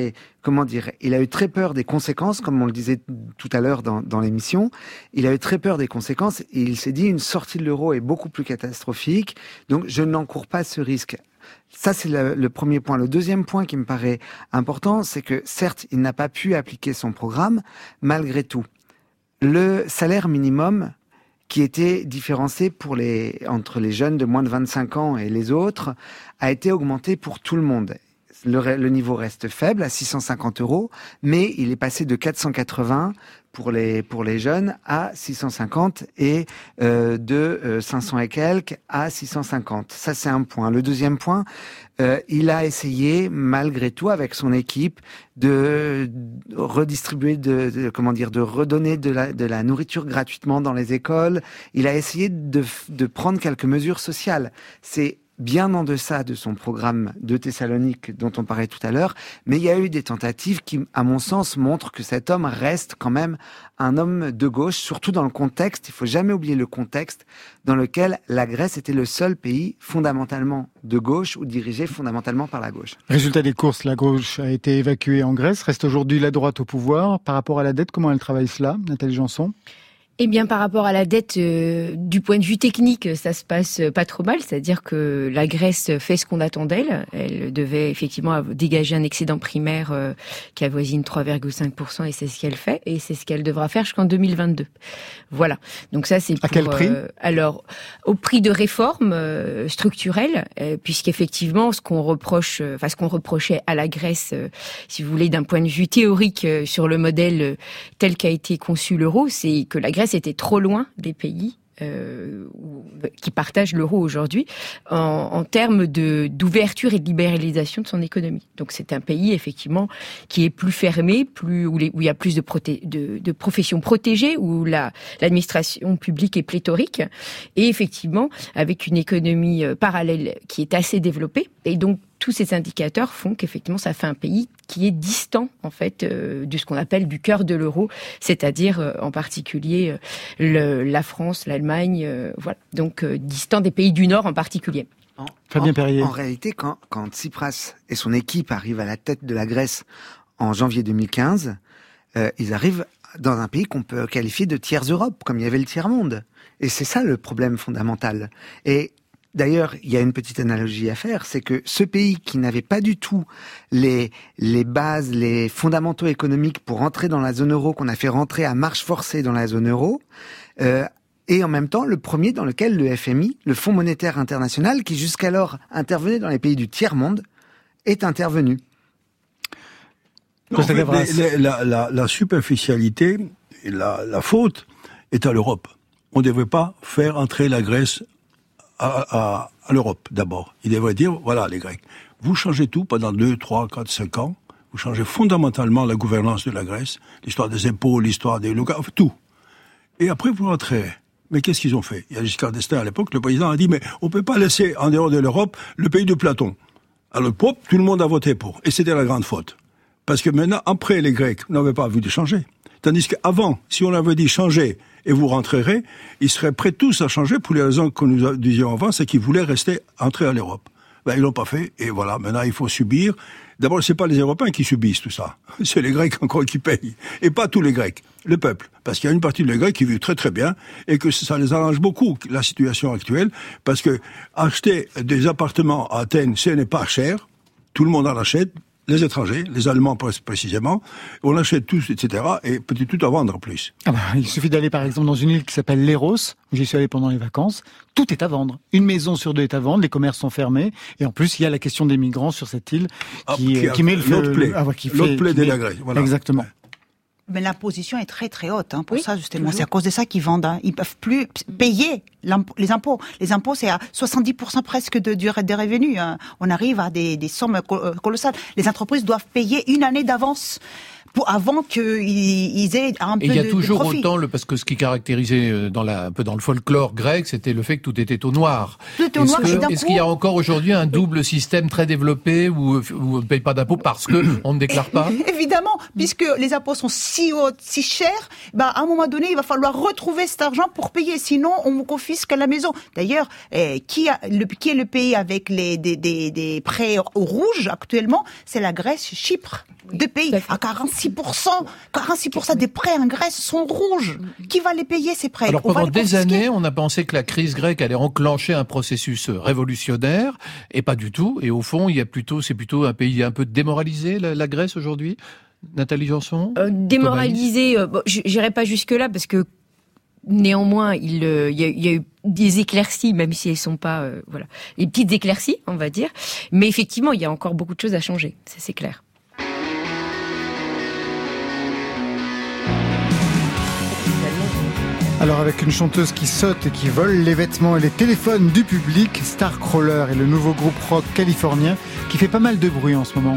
il a eu très peur des conséquences, comme on le disait tout à l'heure dans l'émission. Il a eu très peur des conséquences et il s'est dit une sortie de l'euro est beaucoup plus catastrophique, donc je n'encours pas ce risque. Ça, c'est le premier point. Le deuxième point qui me paraît important, c'est que certes, il n'a pas pu appliquer son programme, malgré tout. Le salaire minimum qui était différencié entre les jeunes de moins de 25 ans et les autres a été augmenté pour tout le monde. Le niveau reste faible, à 650 €, mais il est passé de 480 pour les jeunes à 650 et de 500 et quelques à 650. Ça, c'est un point. Le deuxième point, il a essayé, malgré tout, avec son équipe, de redistribuer, de redonner de la nourriture gratuitement dans les écoles. Il a essayé de prendre quelques mesures sociales. C'est bien en deçà de son programme de Thessalonique dont on parlait tout à l'heure, mais il y a eu des tentatives qui, à mon sens, montrent que cet homme reste quand même un homme de gauche, surtout dans le contexte, il faut jamais oublier le contexte dans lequel la Grèce était le seul pays fondamentalement de gauche ou dirigé fondamentalement par la gauche. Résultat des courses, la gauche a été évacuée en Grèce, reste aujourd'hui la droite au pouvoir. Par rapport à la dette, comment elle travaille cela, Nathalie Janson ? Eh bien, par rapport à la dette, du point de vue technique, ça se passe pas trop mal. C'est-à-dire que la Grèce fait ce qu'on attend d'elle. Elle devait effectivement dégager un excédent primaire qui avoisine 3,5%, et c'est ce qu'elle fait. Et c'est ce qu'elle devra faire jusqu'en 2022. Voilà. Donc ça, c'est à quel prix ? Alors, au prix de réformes structurelles, puisqu'effectivement, ce qu'on reprochait à la Grèce, si vous voulez, d'un point de vue théorique, sur le modèle tel qu'a été conçu l'euro, c'est que la Grèce était trop loin des pays qui partagent l'euro aujourd'hui en termes d'ouverture et de libéralisation de son économie. Donc c'est un pays effectivement qui est plus fermé, où il y a plus de professions protégées, où l'administration publique est pléthorique, et effectivement avec une économie parallèle qui est assez développée. Et donc tous ces indicateurs font qu'effectivement ça fait un pays qui est distant en fait de ce qu'on appelle du cœur de l'euro, c'est-à-dire en particulier la France, l'Allemagne, voilà. Donc distant des pays du Nord en particulier. Fabien Perrier. En réalité, quand Tsipras et son équipe arrivent à la tête de la Grèce en janvier 2015, ils arrivent dans un pays qu'on peut qualifier de tiers Europe, comme il y avait le tiers monde. Et c'est ça le problème fondamental. Et d'ailleurs, il y a une petite analogie à faire, c'est que ce pays qui n'avait pas du tout les bases, les fondamentaux économiques pour rentrer dans la zone euro, qu'on a fait rentrer à marche forcée dans la zone euro, et en même temps le premier dans lequel le FMI, le Fonds monétaire international, qui jusqu'alors intervenait dans les pays du tiers-monde, est intervenu. En fait, la superficialité et la faute est à l'Europe. On ne devrait pas faire entrer la Grèce à l'Europe, d'abord. Il devrait dire, voilà, les Grecs, vous changez tout pendant 2, 3, 4, 5 ans, vous changez fondamentalement la gouvernance de la Grèce, l'histoire des impôts, l'histoire des locaux, tout. Et après, vous rentrez. Mais qu'est-ce qu'ils ont fait? Il y a Giscard d'Estaing à l'époque, le président a dit, mais on ne peut pas laisser en dehors de l'Europe le pays de Platon. Alors, tout le monde a voté pour. Et c'était la grande faute. Parce que maintenant, après, les Grecs n'avaient pas envie de changer. Tandis qu'avant, si on avait dit changer et vous rentrerez, ils seraient prêts tous à changer pour les raisons que nous disions avant, c'est qu'ils voulaient rester entrés à l'Europe. Ben, ils l'ont pas fait, et voilà, maintenant il faut subir. D'abord, c'est pas les Européens qui subissent tout ça. C'est les Grecs encore qui payent. Et pas tous les Grecs. Le peuple. Parce qu'il y a une partie des Grecs qui vivent très très bien, et que ça les arrange beaucoup, la situation actuelle, parce que acheter des appartements à Athènes, ce n'est pas cher. Tout le monde en achète. Les étrangers, les Allemands précisément, on achète tous, etc. et peut-être tout à vendre en plus. Ah bah, il suffit d'aller par exemple dans une île qui s'appelle Léros, où j'y suis allé pendant les vacances, tout est à vendre. Une maison sur 2 est à vendre, les commerces sont fermés, et en plus il y a la question des migrants sur cette île qui met l'autre plaie de la Grèce. Voilà. Exactement. Mais l'imposition est très très haute, pour ça justement. C'est à cause de ça qu'ils vendent. Ils peuvent plus payer les impôts. Les impôts, c'est à 70% presque des revenus. On arrive à des sommes colossales. Les entreprises doivent payer une année d'avance avant qu'ils aient un peu de profit. Et il y a toujours autant, parce que ce qui caractérisait un peu dans le folklore grec, c'était le fait que tout était au noir. Tout était au noir. Est-ce qu'il y a encore aujourd'hui un double système très développé où on ne paye pas d'impôts parce qu'on ne déclare pas? Évidemment, puisque les impôts sont si hauts, si chers, à un moment donné, il va falloir retrouver cet argent pour payer. Sinon, on vous confisque la maison. D'ailleurs, qui est le pays avec des prêts rouges actuellement? C'est la Grèce, Chypre. 2 pays à 46% des prêts en Grèce sont rouges. Qui va les payer, ces prêts? Alors pendant des années, on a pensé que la crise grecque allait enclencher un processus révolutionnaire, et pas du tout. Et au fond, c'est plutôt un pays un peu démoralisé, la Grèce aujourd'hui. Nathalie Janson? Démoralisé, j'irai pas jusque-là, parce que néanmoins, il y a eu des éclaircies, même si elles sont pas, les petites éclaircies, on va dire. Mais effectivement, il y a encore beaucoup de choses à changer, ça c'est clair. Alors avec une chanteuse qui saute et qui vole les vêtements et les téléphones du public, Starcrawler est le nouveau groupe rock californien qui fait pas mal de bruit en ce moment.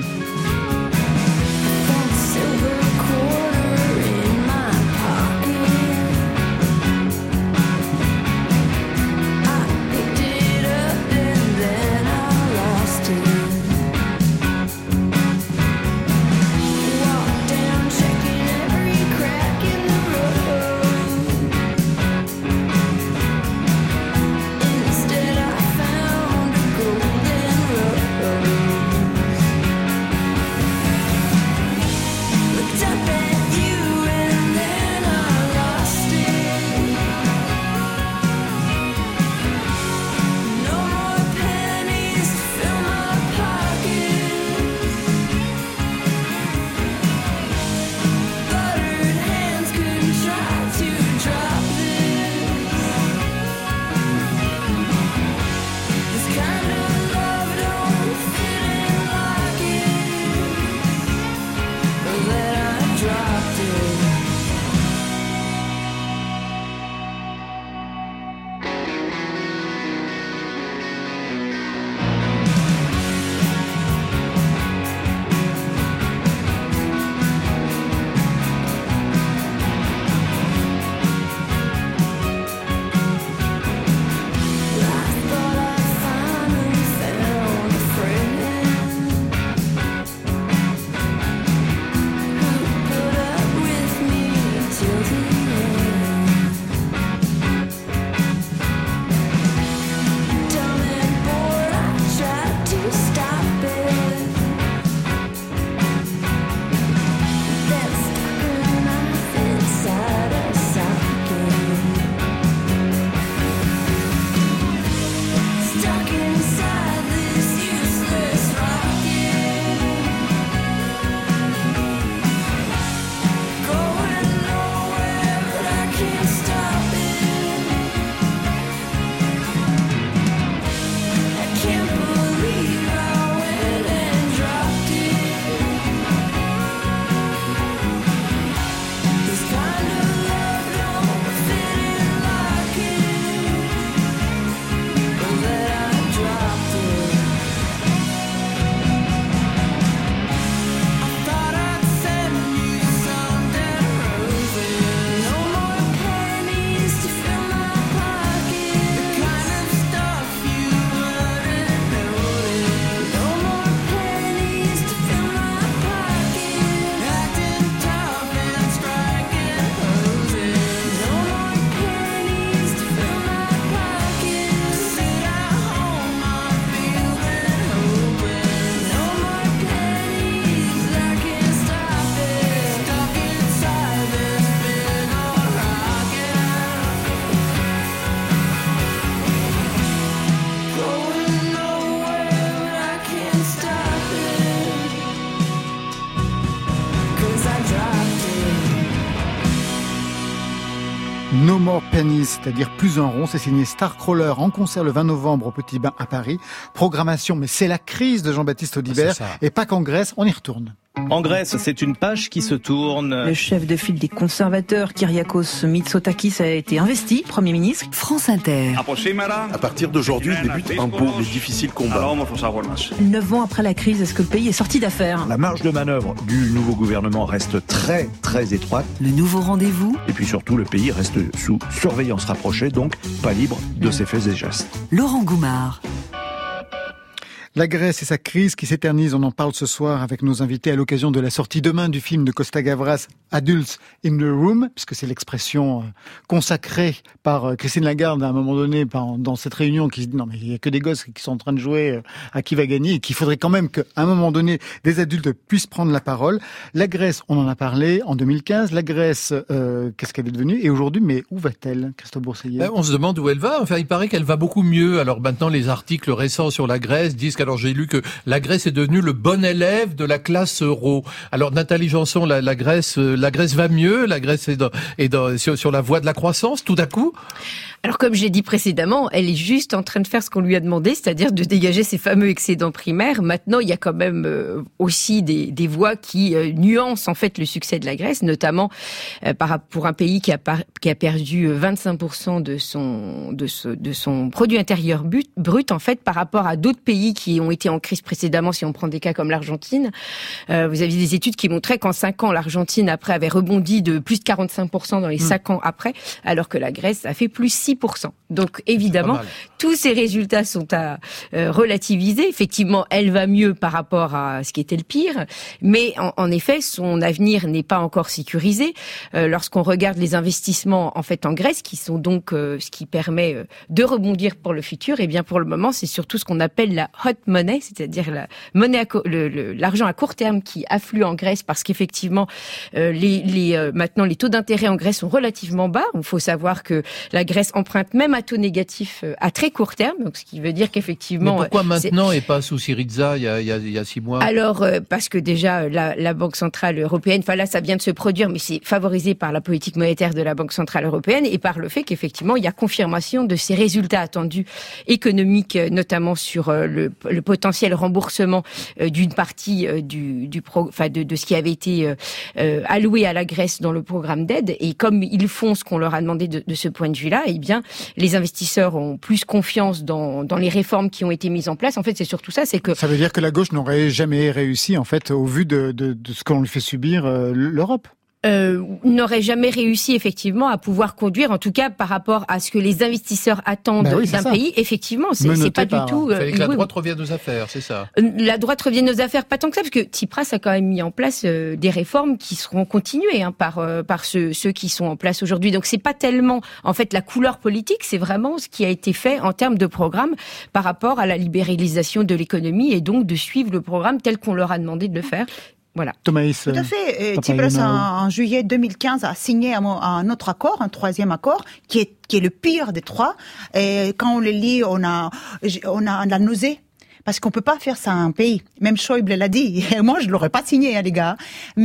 spontané, c'est-à-dire plus en rond. C'est signé Starcrawler en concert le 20 novembre au Petit Bain à Paris. Programmation, mais c'est la crise de Jean-Baptiste Audibert. Et pas qu'en Grèce, on y retourne. En Grèce, c'est une page qui se tourne. Le chef de file des conservateurs, Kyriakos Mitsotakis, a été investi Premier ministre. France Inter. À partir d'aujourd'hui débute un beau mais difficile combat. 9 ans après la crise, est-ce que le pays est sorti d'affaires? La marge de manœuvre du nouveau gouvernement reste très très étroite. Le nouveau rendez-vous. Et puis surtout, le pays reste sous surveillance rapprochée, donc pas libre de ses faits et gestes. Laurent Goumard. La Grèce et sa crise qui s'éternise, on en parle ce soir avec nos invités à l'occasion de la sortie demain du film de Costa Gavras, Adults in the Room, puisque c'est l'expression consacrée par Christine Lagarde à un moment donné dans cette réunion qui dit non mais il y a que des gosses qui sont en train de jouer à qui va gagner et qu'il faudrait quand même qu'à un moment donné des adultes puissent prendre la parole. La Grèce, on en a parlé en 2015, la Grèce, qu'est-ce qu'elle est devenue et aujourd'hui, mais où va-t-elle, Christophe Bourseillet? On se demande où elle va, enfin il paraît qu'elle va beaucoup mieux. Alors maintenant les articles récents sur la Grèce disent alors j'ai lu que la Grèce est devenue le bon élève de la classe euro. Alors Nathalie Janson, la Grèce va mieux, la Grèce est sur la voie de la croissance tout à coup. Alors comme j'ai dit précédemment, elle est juste en train de faire ce qu'on lui a demandé, c'est-à-dire de dégager ses fameux excédents primaires. Maintenant, il y a quand même aussi des voix qui nuancent en fait le succès de la Grèce, notamment pour un pays qui a perdu 25% de son produit intérieur brut en fait par rapport à d'autres pays qui ont été en crise précédemment. Si on prend des cas comme l'Argentine, vous aviez des études qui montraient qu'en 5 ans, l'Argentine après avait rebondi de plus de 45% dans les 5 ans après, alors que la Grèce a fait plus 6%. Donc évidemment, tous ces résultats sont à relativiser. Effectivement, elle va mieux par rapport à ce qui était le pire, mais en effet, son avenir n'est pas encore sécurisé. Lorsqu'on regarde les investissements en fait en Grèce, qui sont donc ce qui permet de rebondir pour le futur, et bien pour le moment, c'est surtout ce qu'on appelle la hot money, c'est-à-dire la monnaie l'argent à court terme qui afflue en Grèce, parce qu'effectivement, maintenant les taux d'intérêt en Grèce sont relativement bas. Il faut savoir que la Grèce emprunte même à taux négatif à très court terme, donc ce qui veut dire qu'effectivement... Mais pourquoi maintenant et pas sous Syriza il y a 6 mois? Alors, parce que déjà, la Banque Centrale Européenne, enfin là, ça vient de se produire, mais c'est favorisé par la politique monétaire de la Banque Centrale Européenne et par le fait qu'effectivement, il y a confirmation de ces résultats attendus économiques, notamment sur le potentiel remboursement d'une partie de ce qui avait été alloué à la Grèce dans le programme d'aide. Et comme ils font ce qu'on leur a demandé de ce point de vue-là, eh bien, les investisseurs ont plus confiance dans les réformes qui ont été mises en place. En fait, c'est surtout ça, c'est que... Ça veut dire que la gauche n'aurait jamais réussi, en fait, au vu de ce qu'on lui fait subir l'Europe. N'aurait jamais réussi effectivement à pouvoir conduire, en tout cas par rapport à ce que les investisseurs attendent d'un pays. Effectivement, c'est pas du tout. Il fallait que la droite revienne aux affaires, c'est ça. La droite revienne aux affaires, pas tant que ça, parce que Tsipras a quand même mis en place des réformes qui seront continuées par ceux qui sont en place aujourd'hui. Donc c'est pas tellement en fait la couleur politique, c'est vraiment ce qui a été fait en termes de programme par rapport à la libéralisation de l'économie et donc de suivre le programme tel qu'on leur a demandé de le faire. Voilà. Thomas, tout à fait. Tsipras, en juillet 2015, a signé un autre accord, un troisième accord, qui est le pire des trois. Et quand on le lit, on a la nausée. Parce qu'on peut pas faire ça à un pays. Même Schäuble l'a dit. Et moi, je l'aurais pas signé, les gars.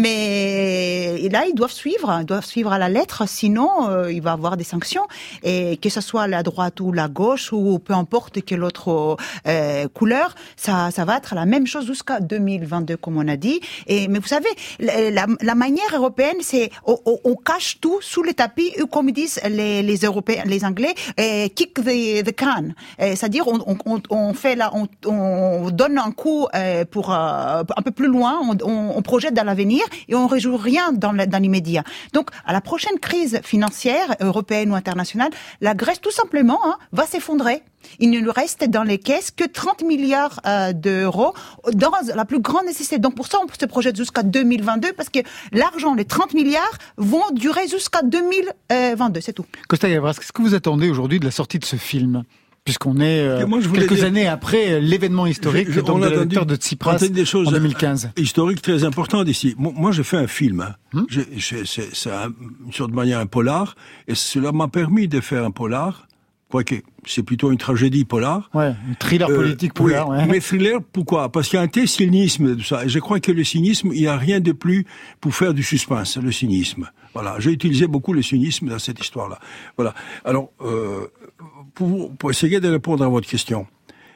Mais là, ils doivent suivre à la lettre. Sinon, il va y avoir des sanctions. Et que ce soit la droite ou la gauche ou peu importe quelle autre couleur, ça va être la même chose jusqu'à 2022, comme on a dit. Mais vous savez, la manière européenne, c'est on cache tout sous le tapis, ou comme disent les Européens, les Anglais, kick the can. C'est-à-dire, on fait là, on donne un coup pour un peu plus loin, on projette dans l'avenir et on ne réjoue rien dans l'immédiat. Donc, à la prochaine crise financière, européenne ou internationale, la Grèce, tout simplement, va s'effondrer. Il ne lui reste dans les caisses que 30 milliards d'euros dans la plus grande nécessité. Donc, pour ça, on se projette jusqu'à 2022 parce que l'argent, les 30 milliards, vont durer jusqu'à 2022, c'est tout. Costa Gavras, qu'est-ce que vous attendez aujourd'hui de la sortie de ce film ? Puisqu'on est quelques années après l'événement historique donc de la victoire de Tsipras en 2015. Historique très important d'ici. Moi, j'ai fait un film. C'est une sorte de manière un polar. Et cela m'a permis de faire un polar quoique c'est plutôt une tragédie polar. Ouais, un thriller politique polar. Oui, ouais. mais thriller, pourquoi? Parce qu'il y a un tel cynisme de ça. Et je crois que le cynisme, il n'y a rien de plus pour faire du suspense, le cynisme. Voilà, j'ai utilisé beaucoup le cynisme dans cette histoire-là. Voilà. Alors, pour essayer de répondre à votre question,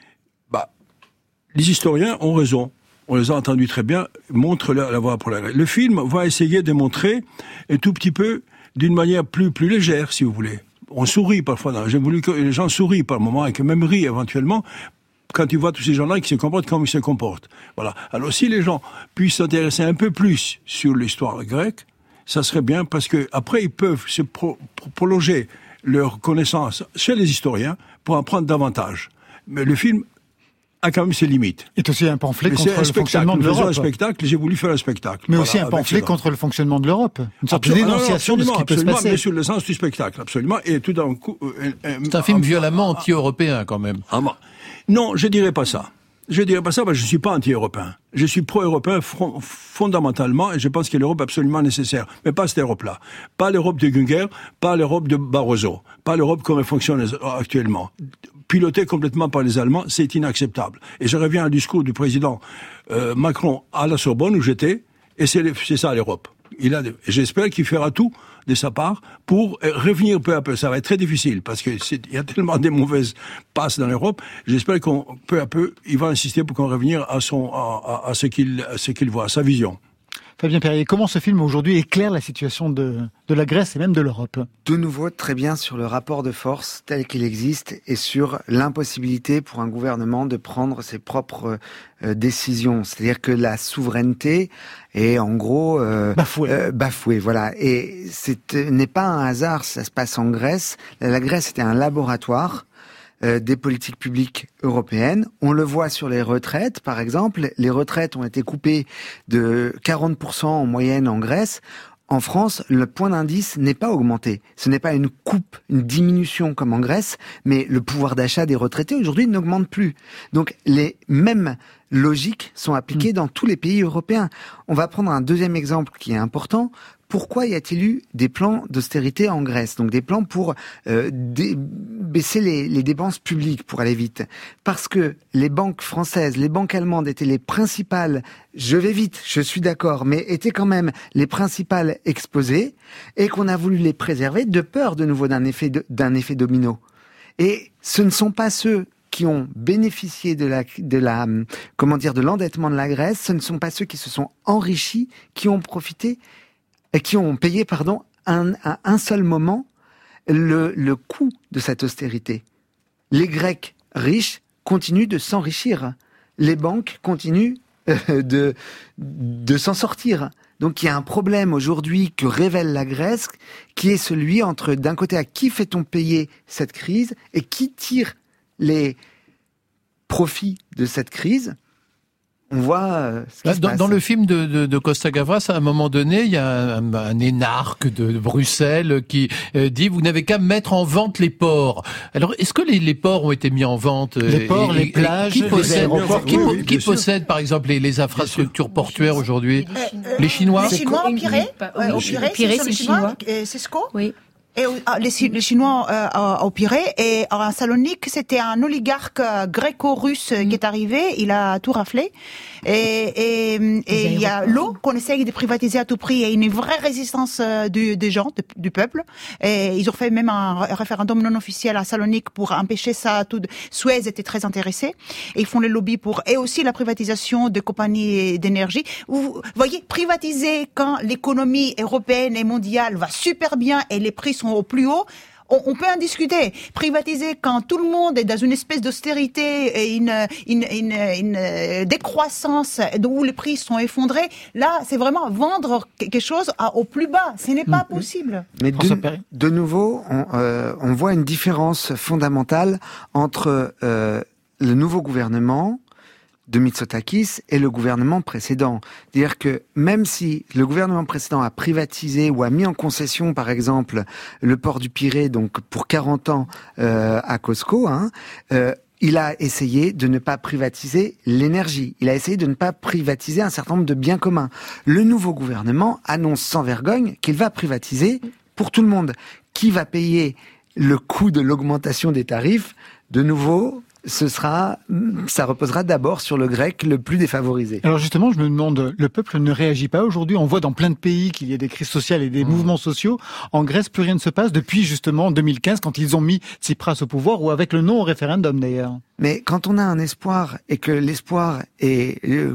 les historiens ont raison. On les a entendus très bien, montrent la voie pour la Grèce. Le film va essayer de montrer un tout petit peu d'une manière plus légère, si vous voulez. On sourit parfois. J'ai voulu que les gens sourient par moments et que même rient éventuellement quand ils voient tous ces gens-là qui se comportent comme ils se comportent. Voilà. Alors si les gens puissent s'intéresser un peu plus sur l'histoire grecque, ça serait bien parce que après ils peuvent se prolonger leur connaissance chez les historiens pour en prendre davantage. Mais le film a quand même ses limites. Et aussi un pamphlet contre le fonctionnement de l'Europe. Un spectacle, j'ai voulu faire un spectacle. Mais aussi un pamphlet contre le fonctionnement de l'Europe. Une sorte de dénonciation de ce qui peut se passer. Mais sur le sens du spectacle, absolument. Et tout d'un coup... c'est un film violemment anti-européen, quand même. Non, je dirais pas ça. Je dirais pas ça parce que je suis pas anti-européen. Je suis pro-européen fondamentalement et je pense que l'Europe est absolument nécessaire. Mais pas cette Europe-là. Pas l'Europe de Juncker, pas l'Europe de Barroso. Pas l'Europe comme elle fonctionne actuellement. Piloté complètement par les Allemands, c'est inacceptable. Et je reviens au discours du président Macron à la Sorbonne où j'étais, et c'est ça l'Europe. J'espère qu'il fera tout de sa part pour revenir peu à peu. Ça va être très difficile parce que il y a tellement de mauvaises passes dans l'Europe. J'espère qu'on peu à peu, il va insister pour qu'on revienne à ce qu'il voit, à sa vision. Fabien Perrier, comment ce film aujourd'hui éclaire la situation de la Grèce et même de l'Europe? De nouveau, très bien sur le rapport de force tel qu'il existe et sur l'impossibilité pour un gouvernement de prendre ses propres décisions. C'est-à-dire que la souveraineté est en gros bafouée. Voilà. Et n'est pas un hasard, ça se passe en Grèce. La Grèce était un laboratoire des politiques publiques européennes. On le voit sur les retraites, par exemple. Les retraites ont été coupées de 40% en moyenne en Grèce. En France, le point d'indice n'est pas augmenté. Ce n'est pas une coupe, une diminution comme en Grèce, mais le pouvoir d'achat des retraités aujourd'hui n'augmente plus. Donc les mêmes logiques sont appliquées dans tous les pays européens. On va prendre un deuxième exemple qui est important. Pourquoi y a-t-il eu des plans d'austérité en Grèce? Donc des plans pour baisser les dépenses publiques, pour aller vite. Parce que les banques françaises, les banques allemandes étaient les principales, je vais vite, je suis d'accord, mais étaient quand même les principales exposées, et qu'on a voulu les préserver de peur de nouveau d'un effet domino. Et ce ne sont pas ceux qui ont bénéficié de l'endettement de la Grèce, ce ne sont pas ceux qui se sont enrichis, qui ont payé, à un seul moment le coût de cette austérité. Les Grecs riches continuent de s'enrichir. Les banques continuent de s'en sortir. Donc il y a un problème aujourd'hui que révèle la Grèce, qui est celui entre, d'un côté, à qui fait-on payer cette crise et qui tire les profits de cette crise. On voit ce qui se passe. Dans le film de Costa Gavras, à un moment donné, il y a un énarque de Bruxelles qui dit « Vous n'avez qu'à mettre en vente les ports ». Alors, est-ce que les ports ont été mis en vente? Les ports, les plages, les aéroports. Qui possède, par exemple, les infrastructures portuaires aujourd'hui? Les Chinois? Les Chinois au Pirée. Au Pirée, c'est les Chinois. Cisco. Oui. Et les Chinois au Pirée, et en Salonique, c'était un oligarque gréco-russe qui est arrivé, il a tout raflé. Et il y a l'eau qu'on essaye de privatiser à tout prix, et une vraie résistance des gens, du peuple. Et ils ont fait même un référendum non officiel à Salonique pour empêcher ça. Suez était très intéressé. Et ils font les lobbies et aussi la privatisation de compagnies d'énergie. Vous voyez, privatiser quand l'économie européenne et mondiale va super bien et les prix sont au plus haut, on peut en discuter. Privatiser quand tout le monde est dans une espèce d'austérité et une décroissance où les prix sont effondrés, là, c'est vraiment vendre quelque chose au plus bas. Ce n'est pas possible. Mais de nouveau, on voit une différence fondamentale entre le nouveau gouvernement de Mitsotakis et le gouvernement précédent. C'est-à-dire que même si le gouvernement précédent a privatisé ou a mis en concession, par exemple, le port du Pirée, donc pour 40 ans à Cosco, il a essayé de ne pas privatiser l'énergie. Il a essayé de ne pas privatiser un certain nombre de biens communs. Le nouveau gouvernement annonce sans vergogne qu'il va privatiser pour tout le monde. Qui va payer le coût de l'augmentation des tarifs, de nouveau, ça reposera d'abord sur le grec le plus défavorisé. Alors justement, je me demande, le peuple ne réagit pas aujourd'hui. On voit dans plein de pays qu'il y a des crises sociales et des mouvements sociaux. En Grèce, plus rien ne se passe depuis justement 2015, quand ils ont mis Tsipras au pouvoir, ou avec le non au référendum d'ailleurs. Mais quand on a un espoir et que l'espoir est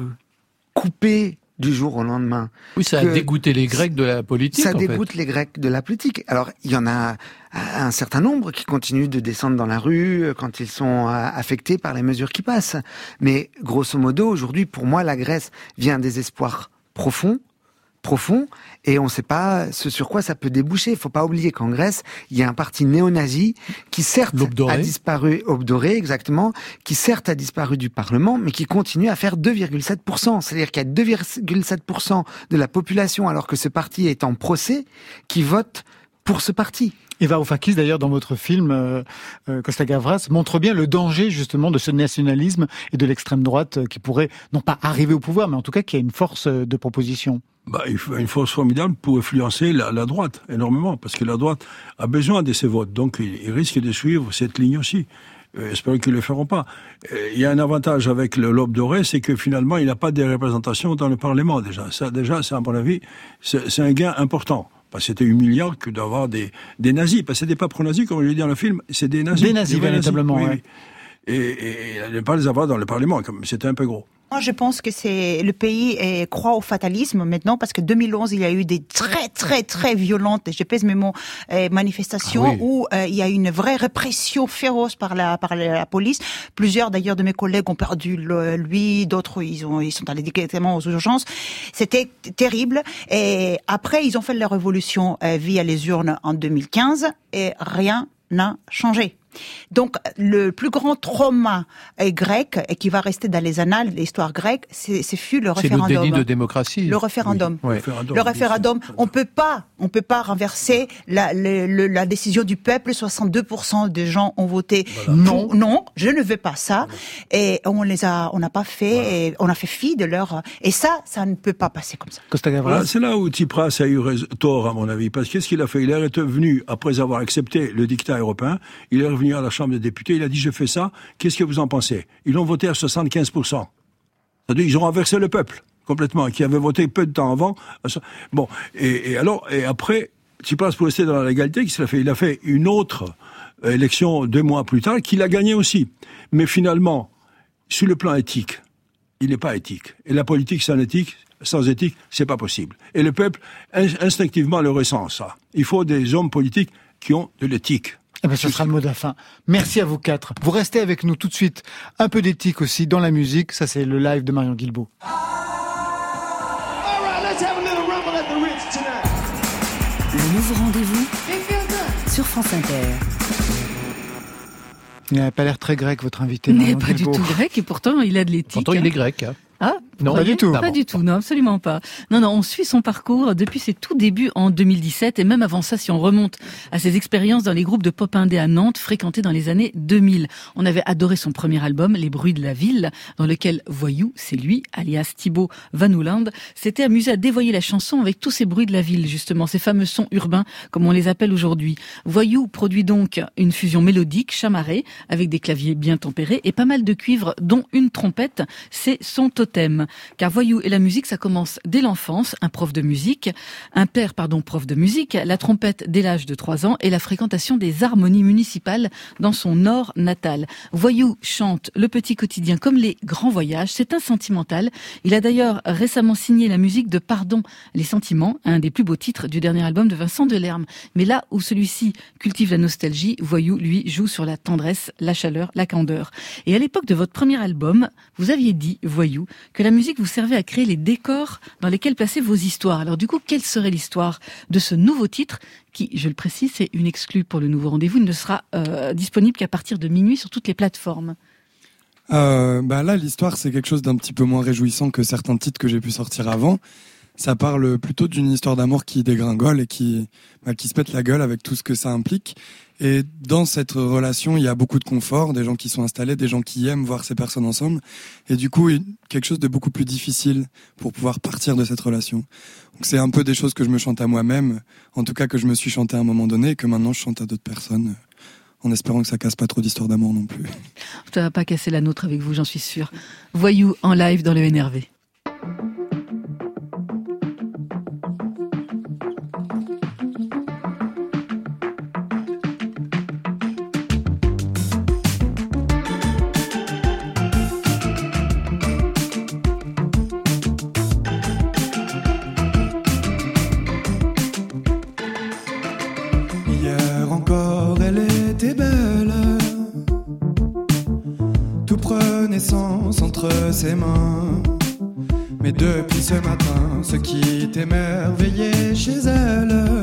coupé du jour au lendemain. Oui, ça a dégoûté les Grecs de la politique. Ça dégoûte les Grecs de la politique. Alors, il y en a un certain nombre qui continuent de descendre dans la rue quand ils sont affectés par les mesures qui passent. Mais grosso modo, aujourd'hui, pour moi, la Grèce vit un désespoir profond, et on ne sait pas ce sur quoi ça peut déboucher. Il faut pas oublier qu'en Grèce, il y a un parti néo-nazi qui certes a disparu, Obdoré exactement, qui certes a disparu du Parlement, mais qui continue à faire 2,7%. C'est-à-dire qu'il y a 2,7% de la population, alors que ce parti est en procès, qui vote pour ce parti. Eva Varoufakis, d'ailleurs, dans votre film, Costa Gavras, montre bien le danger, justement, de ce nationalisme et de l'extrême droite qui pourrait, non pas arriver au pouvoir, mais en tout cas qui a une force de proposition. Une force formidable pour influencer la droite, énormément, parce que la droite a besoin de ces votes, donc ils risquent de suivre cette ligne aussi. J'espère qu'ils ne le feront pas. Il y a un avantage avec l'Aube dorée, c'est que finalement, il n'a pas de représentation dans le Parlement, déjà. Ça, c'est, à mon avis, c'est un gain important. Parce que c'était humiliant que d'avoir des nazis. Parce que c'était pas pro-nazis, comme je l'ai dit dans le film, c'est des nazis. Des nazis, véritablement, oui. Et ne pas les avoir dans le Parlement, comme c'était un peu gros. Moi, je pense que le pays croit au fatalisme maintenant, parce que 2011, il y a eu des très, très, très violentes, je pèse mes mots, manifestations où il y a eu une vraie répression féroce par la police. Plusieurs, d'ailleurs, de mes collègues ont perdu lui, d'autres, ils sont allés directement aux urgences. C'était terrible. Et après, ils ont fait la révolution via les urnes en 2015 et rien n'a changé. Donc, le plus grand trauma grec, et qui va rester dans les annales de l'histoire grecque, ce fut le référendum. C'est le déni de démocratie. Le référendum. Oui. Le référendum. On peut pas renverser la décision du peuple. 62% des gens ont voté non, je ne veux pas ça. Et on n'a pas fait, et on a fait fi de leur, et ça ne peut pas passer comme ça. Voilà, c'est là où Tsipras a eu tort, à mon avis. Parce que qu'est-ce qu'il a fait? Il est revenu, après avoir accepté le diktat européen, il est revenu à la Chambre des députés, il a dit « je fais ça, qu'est-ce que vous en pensez ?» Ils ont voté à 75%. C'est-à-dire ils ont renversé le peuple, complètement, qui avait voté peu de temps avant. Bon, et après, Tsipras, pour rester dans la légalité, qu'est-ce qu'il a fait? Il a fait une autre élection 2 mois plus tard, qu'il a gagné aussi. Mais finalement, sur le plan éthique, il n'est pas éthique. Et la politique sans éthique, c'est pas possible. Et le peuple, instinctivement, le ressent, ça. Il faut des hommes politiques qui ont de l'éthique. Eh bien, ce sera le mot de la fin. Merci à vous 4. Vous restez avec nous tout de suite. Un peu d'éthique aussi dans la musique. Ça, c'est le live de Marion Guilbault. Le nouveau rendez-vous sur France Inter. Il n'a pas l'air très grec, votre invité. Il n'est pas du tout grec et pourtant il a de l'éthique. Pourtant, il est grec. Hein. Ah, non, pas du tout. Pas du tout, non, absolument pas. Non, on suit son parcours depuis ses tout débuts en 2017 et même avant ça, si on remonte à ses expériences dans les groupes de pop indé à Nantes, fréquentés dans les années 2000. On avait adoré son premier album, Les Bruits de la Ville, dans lequel Voyou, c'est lui, alias Thibaut Van Oeland, s'était amusé à dévoyer la chanson avec tous ces bruits de la ville, justement, ces fameux sons urbains, comme on les appelle aujourd'hui. Voyou produit donc une fusion mélodique, chamarrée, avec des claviers bien tempérés et pas mal de cuivre, dont une trompette, c'est son totem. Car Voyou et la musique, ça commence dès l'enfance, un père, prof de musique, la trompette dès l'âge de 3 ans et la fréquentation des harmonies municipales dans son nord natal. Voyou chante le petit quotidien comme les grands voyages, c'est un sentimental. Il a d'ailleurs récemment signé la musique de Pardon, les sentiments, un des plus beaux titres du dernier album de Vincent Delerme. Mais là où celui-ci cultive la nostalgie, Voyou, lui, joue sur la tendresse, la chaleur, la candeur. Et à l'époque de votre premier album, vous aviez dit, Voyou, que la musique vous servait à créer les décors dans lesquels placer vos histoires. Alors du coup, quelle serait l'histoire de ce nouveau titre qui, je le précise, c'est une exclue pour le nouveau rendez-vous, il ne sera disponible qu'à partir de minuit sur toutes les plateformes. Là, l'histoire, c'est quelque chose d'un petit peu moins réjouissant que certains titres que j'ai pu sortir avant. Ça parle plutôt d'une histoire d'amour qui dégringole et qui se pète la gueule avec tout ce que ça implique. Et dans cette relation, il y a beaucoup de confort, des gens qui sont installés, des gens qui aiment voir ces personnes ensemble. Et du coup, quelque chose de beaucoup plus difficile pour pouvoir partir de cette relation. Donc c'est un peu des choses que je me chante à moi-même, en tout cas que je me suis chanté à un moment donné et que maintenant je chante à d'autres personnes en espérant que ça casse pas trop d'histoires d'amour non plus. Ça va pas casser la nôtre avec vous, j'en suis sûre. Voyou en live dans le NRV. Hier encore elle était belle, tout prenait sens entre ses mains. Mais depuis ce matin, ce qui t'émerveillait chez elle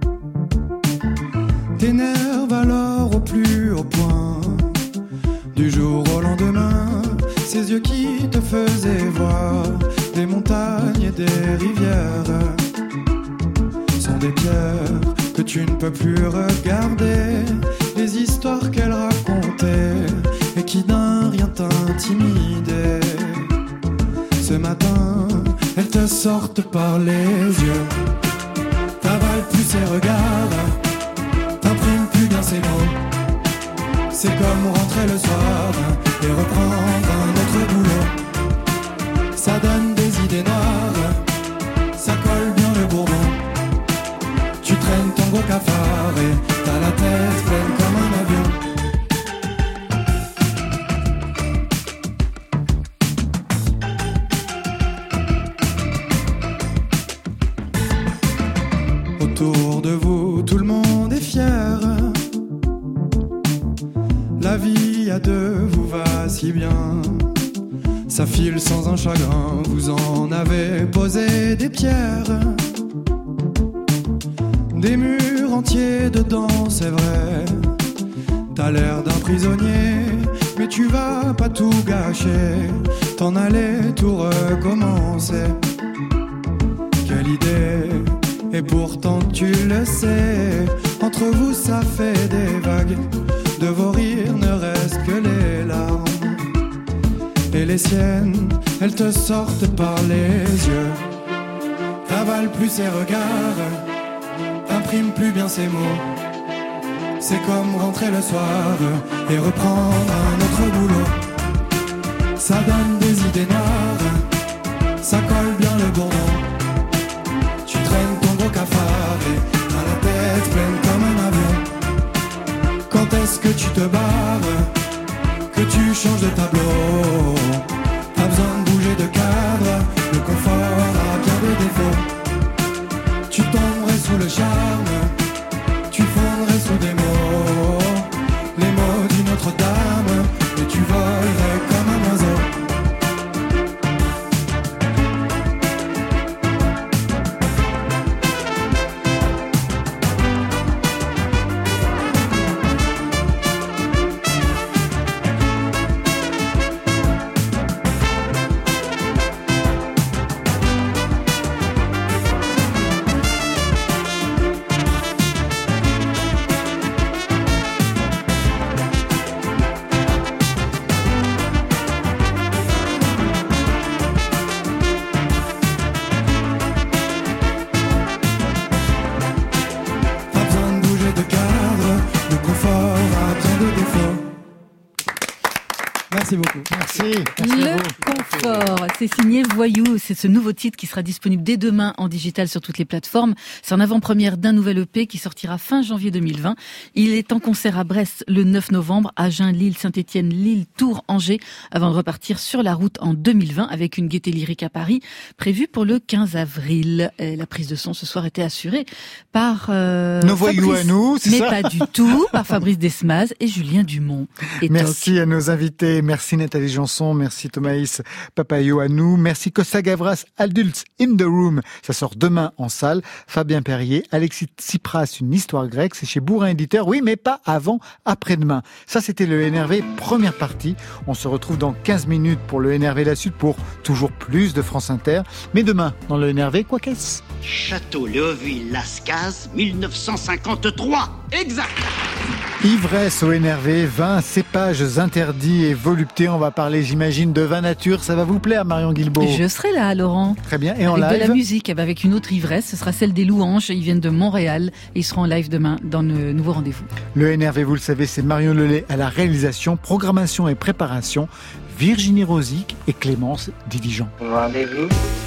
t'énerve alors au plus haut point. Du jour au lendemain, ces yeux qui te faisaient voir des montagnes et des rivières sont des pierres que tu ne peux plus regarder. Les histoires qu'elle racontait et qui d'un rien t'intimidaient. Ce matin, elles te sortent par les yeux, t'avalent plus ses regards, t'impriment plus bien ses mots. C'est comme rentrer le soir et reprendre un autre boulot. Ça donne des idées noires, ça colle bien le bourbon. Tu traînes ton gros cafard et t'as la tête pleine comme un avion. Autour de vous, tout le monde est fier. La vie à deux vous va si bien. Ça file sans un chagrin, vous en avez posé des pierres. Des murs entiers dedans, c'est vrai. T'as l'air d'un prisonnier, mais tu vas pas tout gâcher. T'en allais tout recommencer. Quelle idée, et pourtant tu le sais. Entre vous ça fait des vagues, de vos rires ne restent que les larmes. Et les siennes, elles te sortent par les yeux. T'avales plus ses regards, imprime plus bien ses mots. C'est comme rentrer le soir et reprendre un autre boulot. Ça donne des idées noires, ça colle bien le bourdon. Tu traînes ton gros cafard et t'as la tête pleine comme un avion. Quand est-ce que tu te barres, que tu changes de tableau? Pas besoin de bouger de cadre, le confort a bien des défauts. Tu tomberais sous le charme, tu fondrais sous des mots, les mots d'une autre dame, et tu volerais comme un oiseau. Merci beaucoup. Merci. Le confort, c'est signé Voyou. C'est ce nouveau titre qui sera disponible dès demain en digital sur toutes les plateformes. C'est en avant-première d'un nouvel EP qui sortira fin janvier 2020. Il est en concert à Brest le 9 novembre, à Agen, Lille, Saint-Étienne, Lille, Tours, Angers, avant de repartir sur la route en 2020 avec une gaieté lyrique à Paris, prévue pour le 15 avril. Et la prise de son ce soir était assurée par nos voyous à nous, c'est ça ? Mais pas du tout, par Fabrice Desmaz et Julien Dumont. Et merci à nos invités. Merci Nathalie Janson, merci Thomaïs Papayoannou, merci Costa Gavras, Adults in the Room. Ça sort demain en salle. Fabien Perrier, Alexis Tsipras, une histoire grecque. C'est chez Bourrin Éditeur. Oui, mais pas avant, après-demain. Ça, c'était le NRV première partie. On se retrouve dans 15 minutes pour le NRV La Suite pour toujours plus de France Inter. Mais demain, dans le NRV, quoi qu'est-ce ? Château Léoville-Lascaz, 1953. Exact. Ivresse au NRV, vin, cépages interdits et voluptés. On va parler, j'imagine, de vin nature. Ça va vous plaire, Marion Guilbault? Je serai là, Laurent. Très bien. Et en avec live? de la musique, avec une autre ivresse. Ce sera celle des Louanges. Ils viennent de Montréal et ils seront en live demain dans le nouveau rendez-vous. Le NRV, vous le savez, c'est Marion Lelay à la réalisation, programmation et préparation, Virginie Rosic et Clémence Diligent. Rendez-vous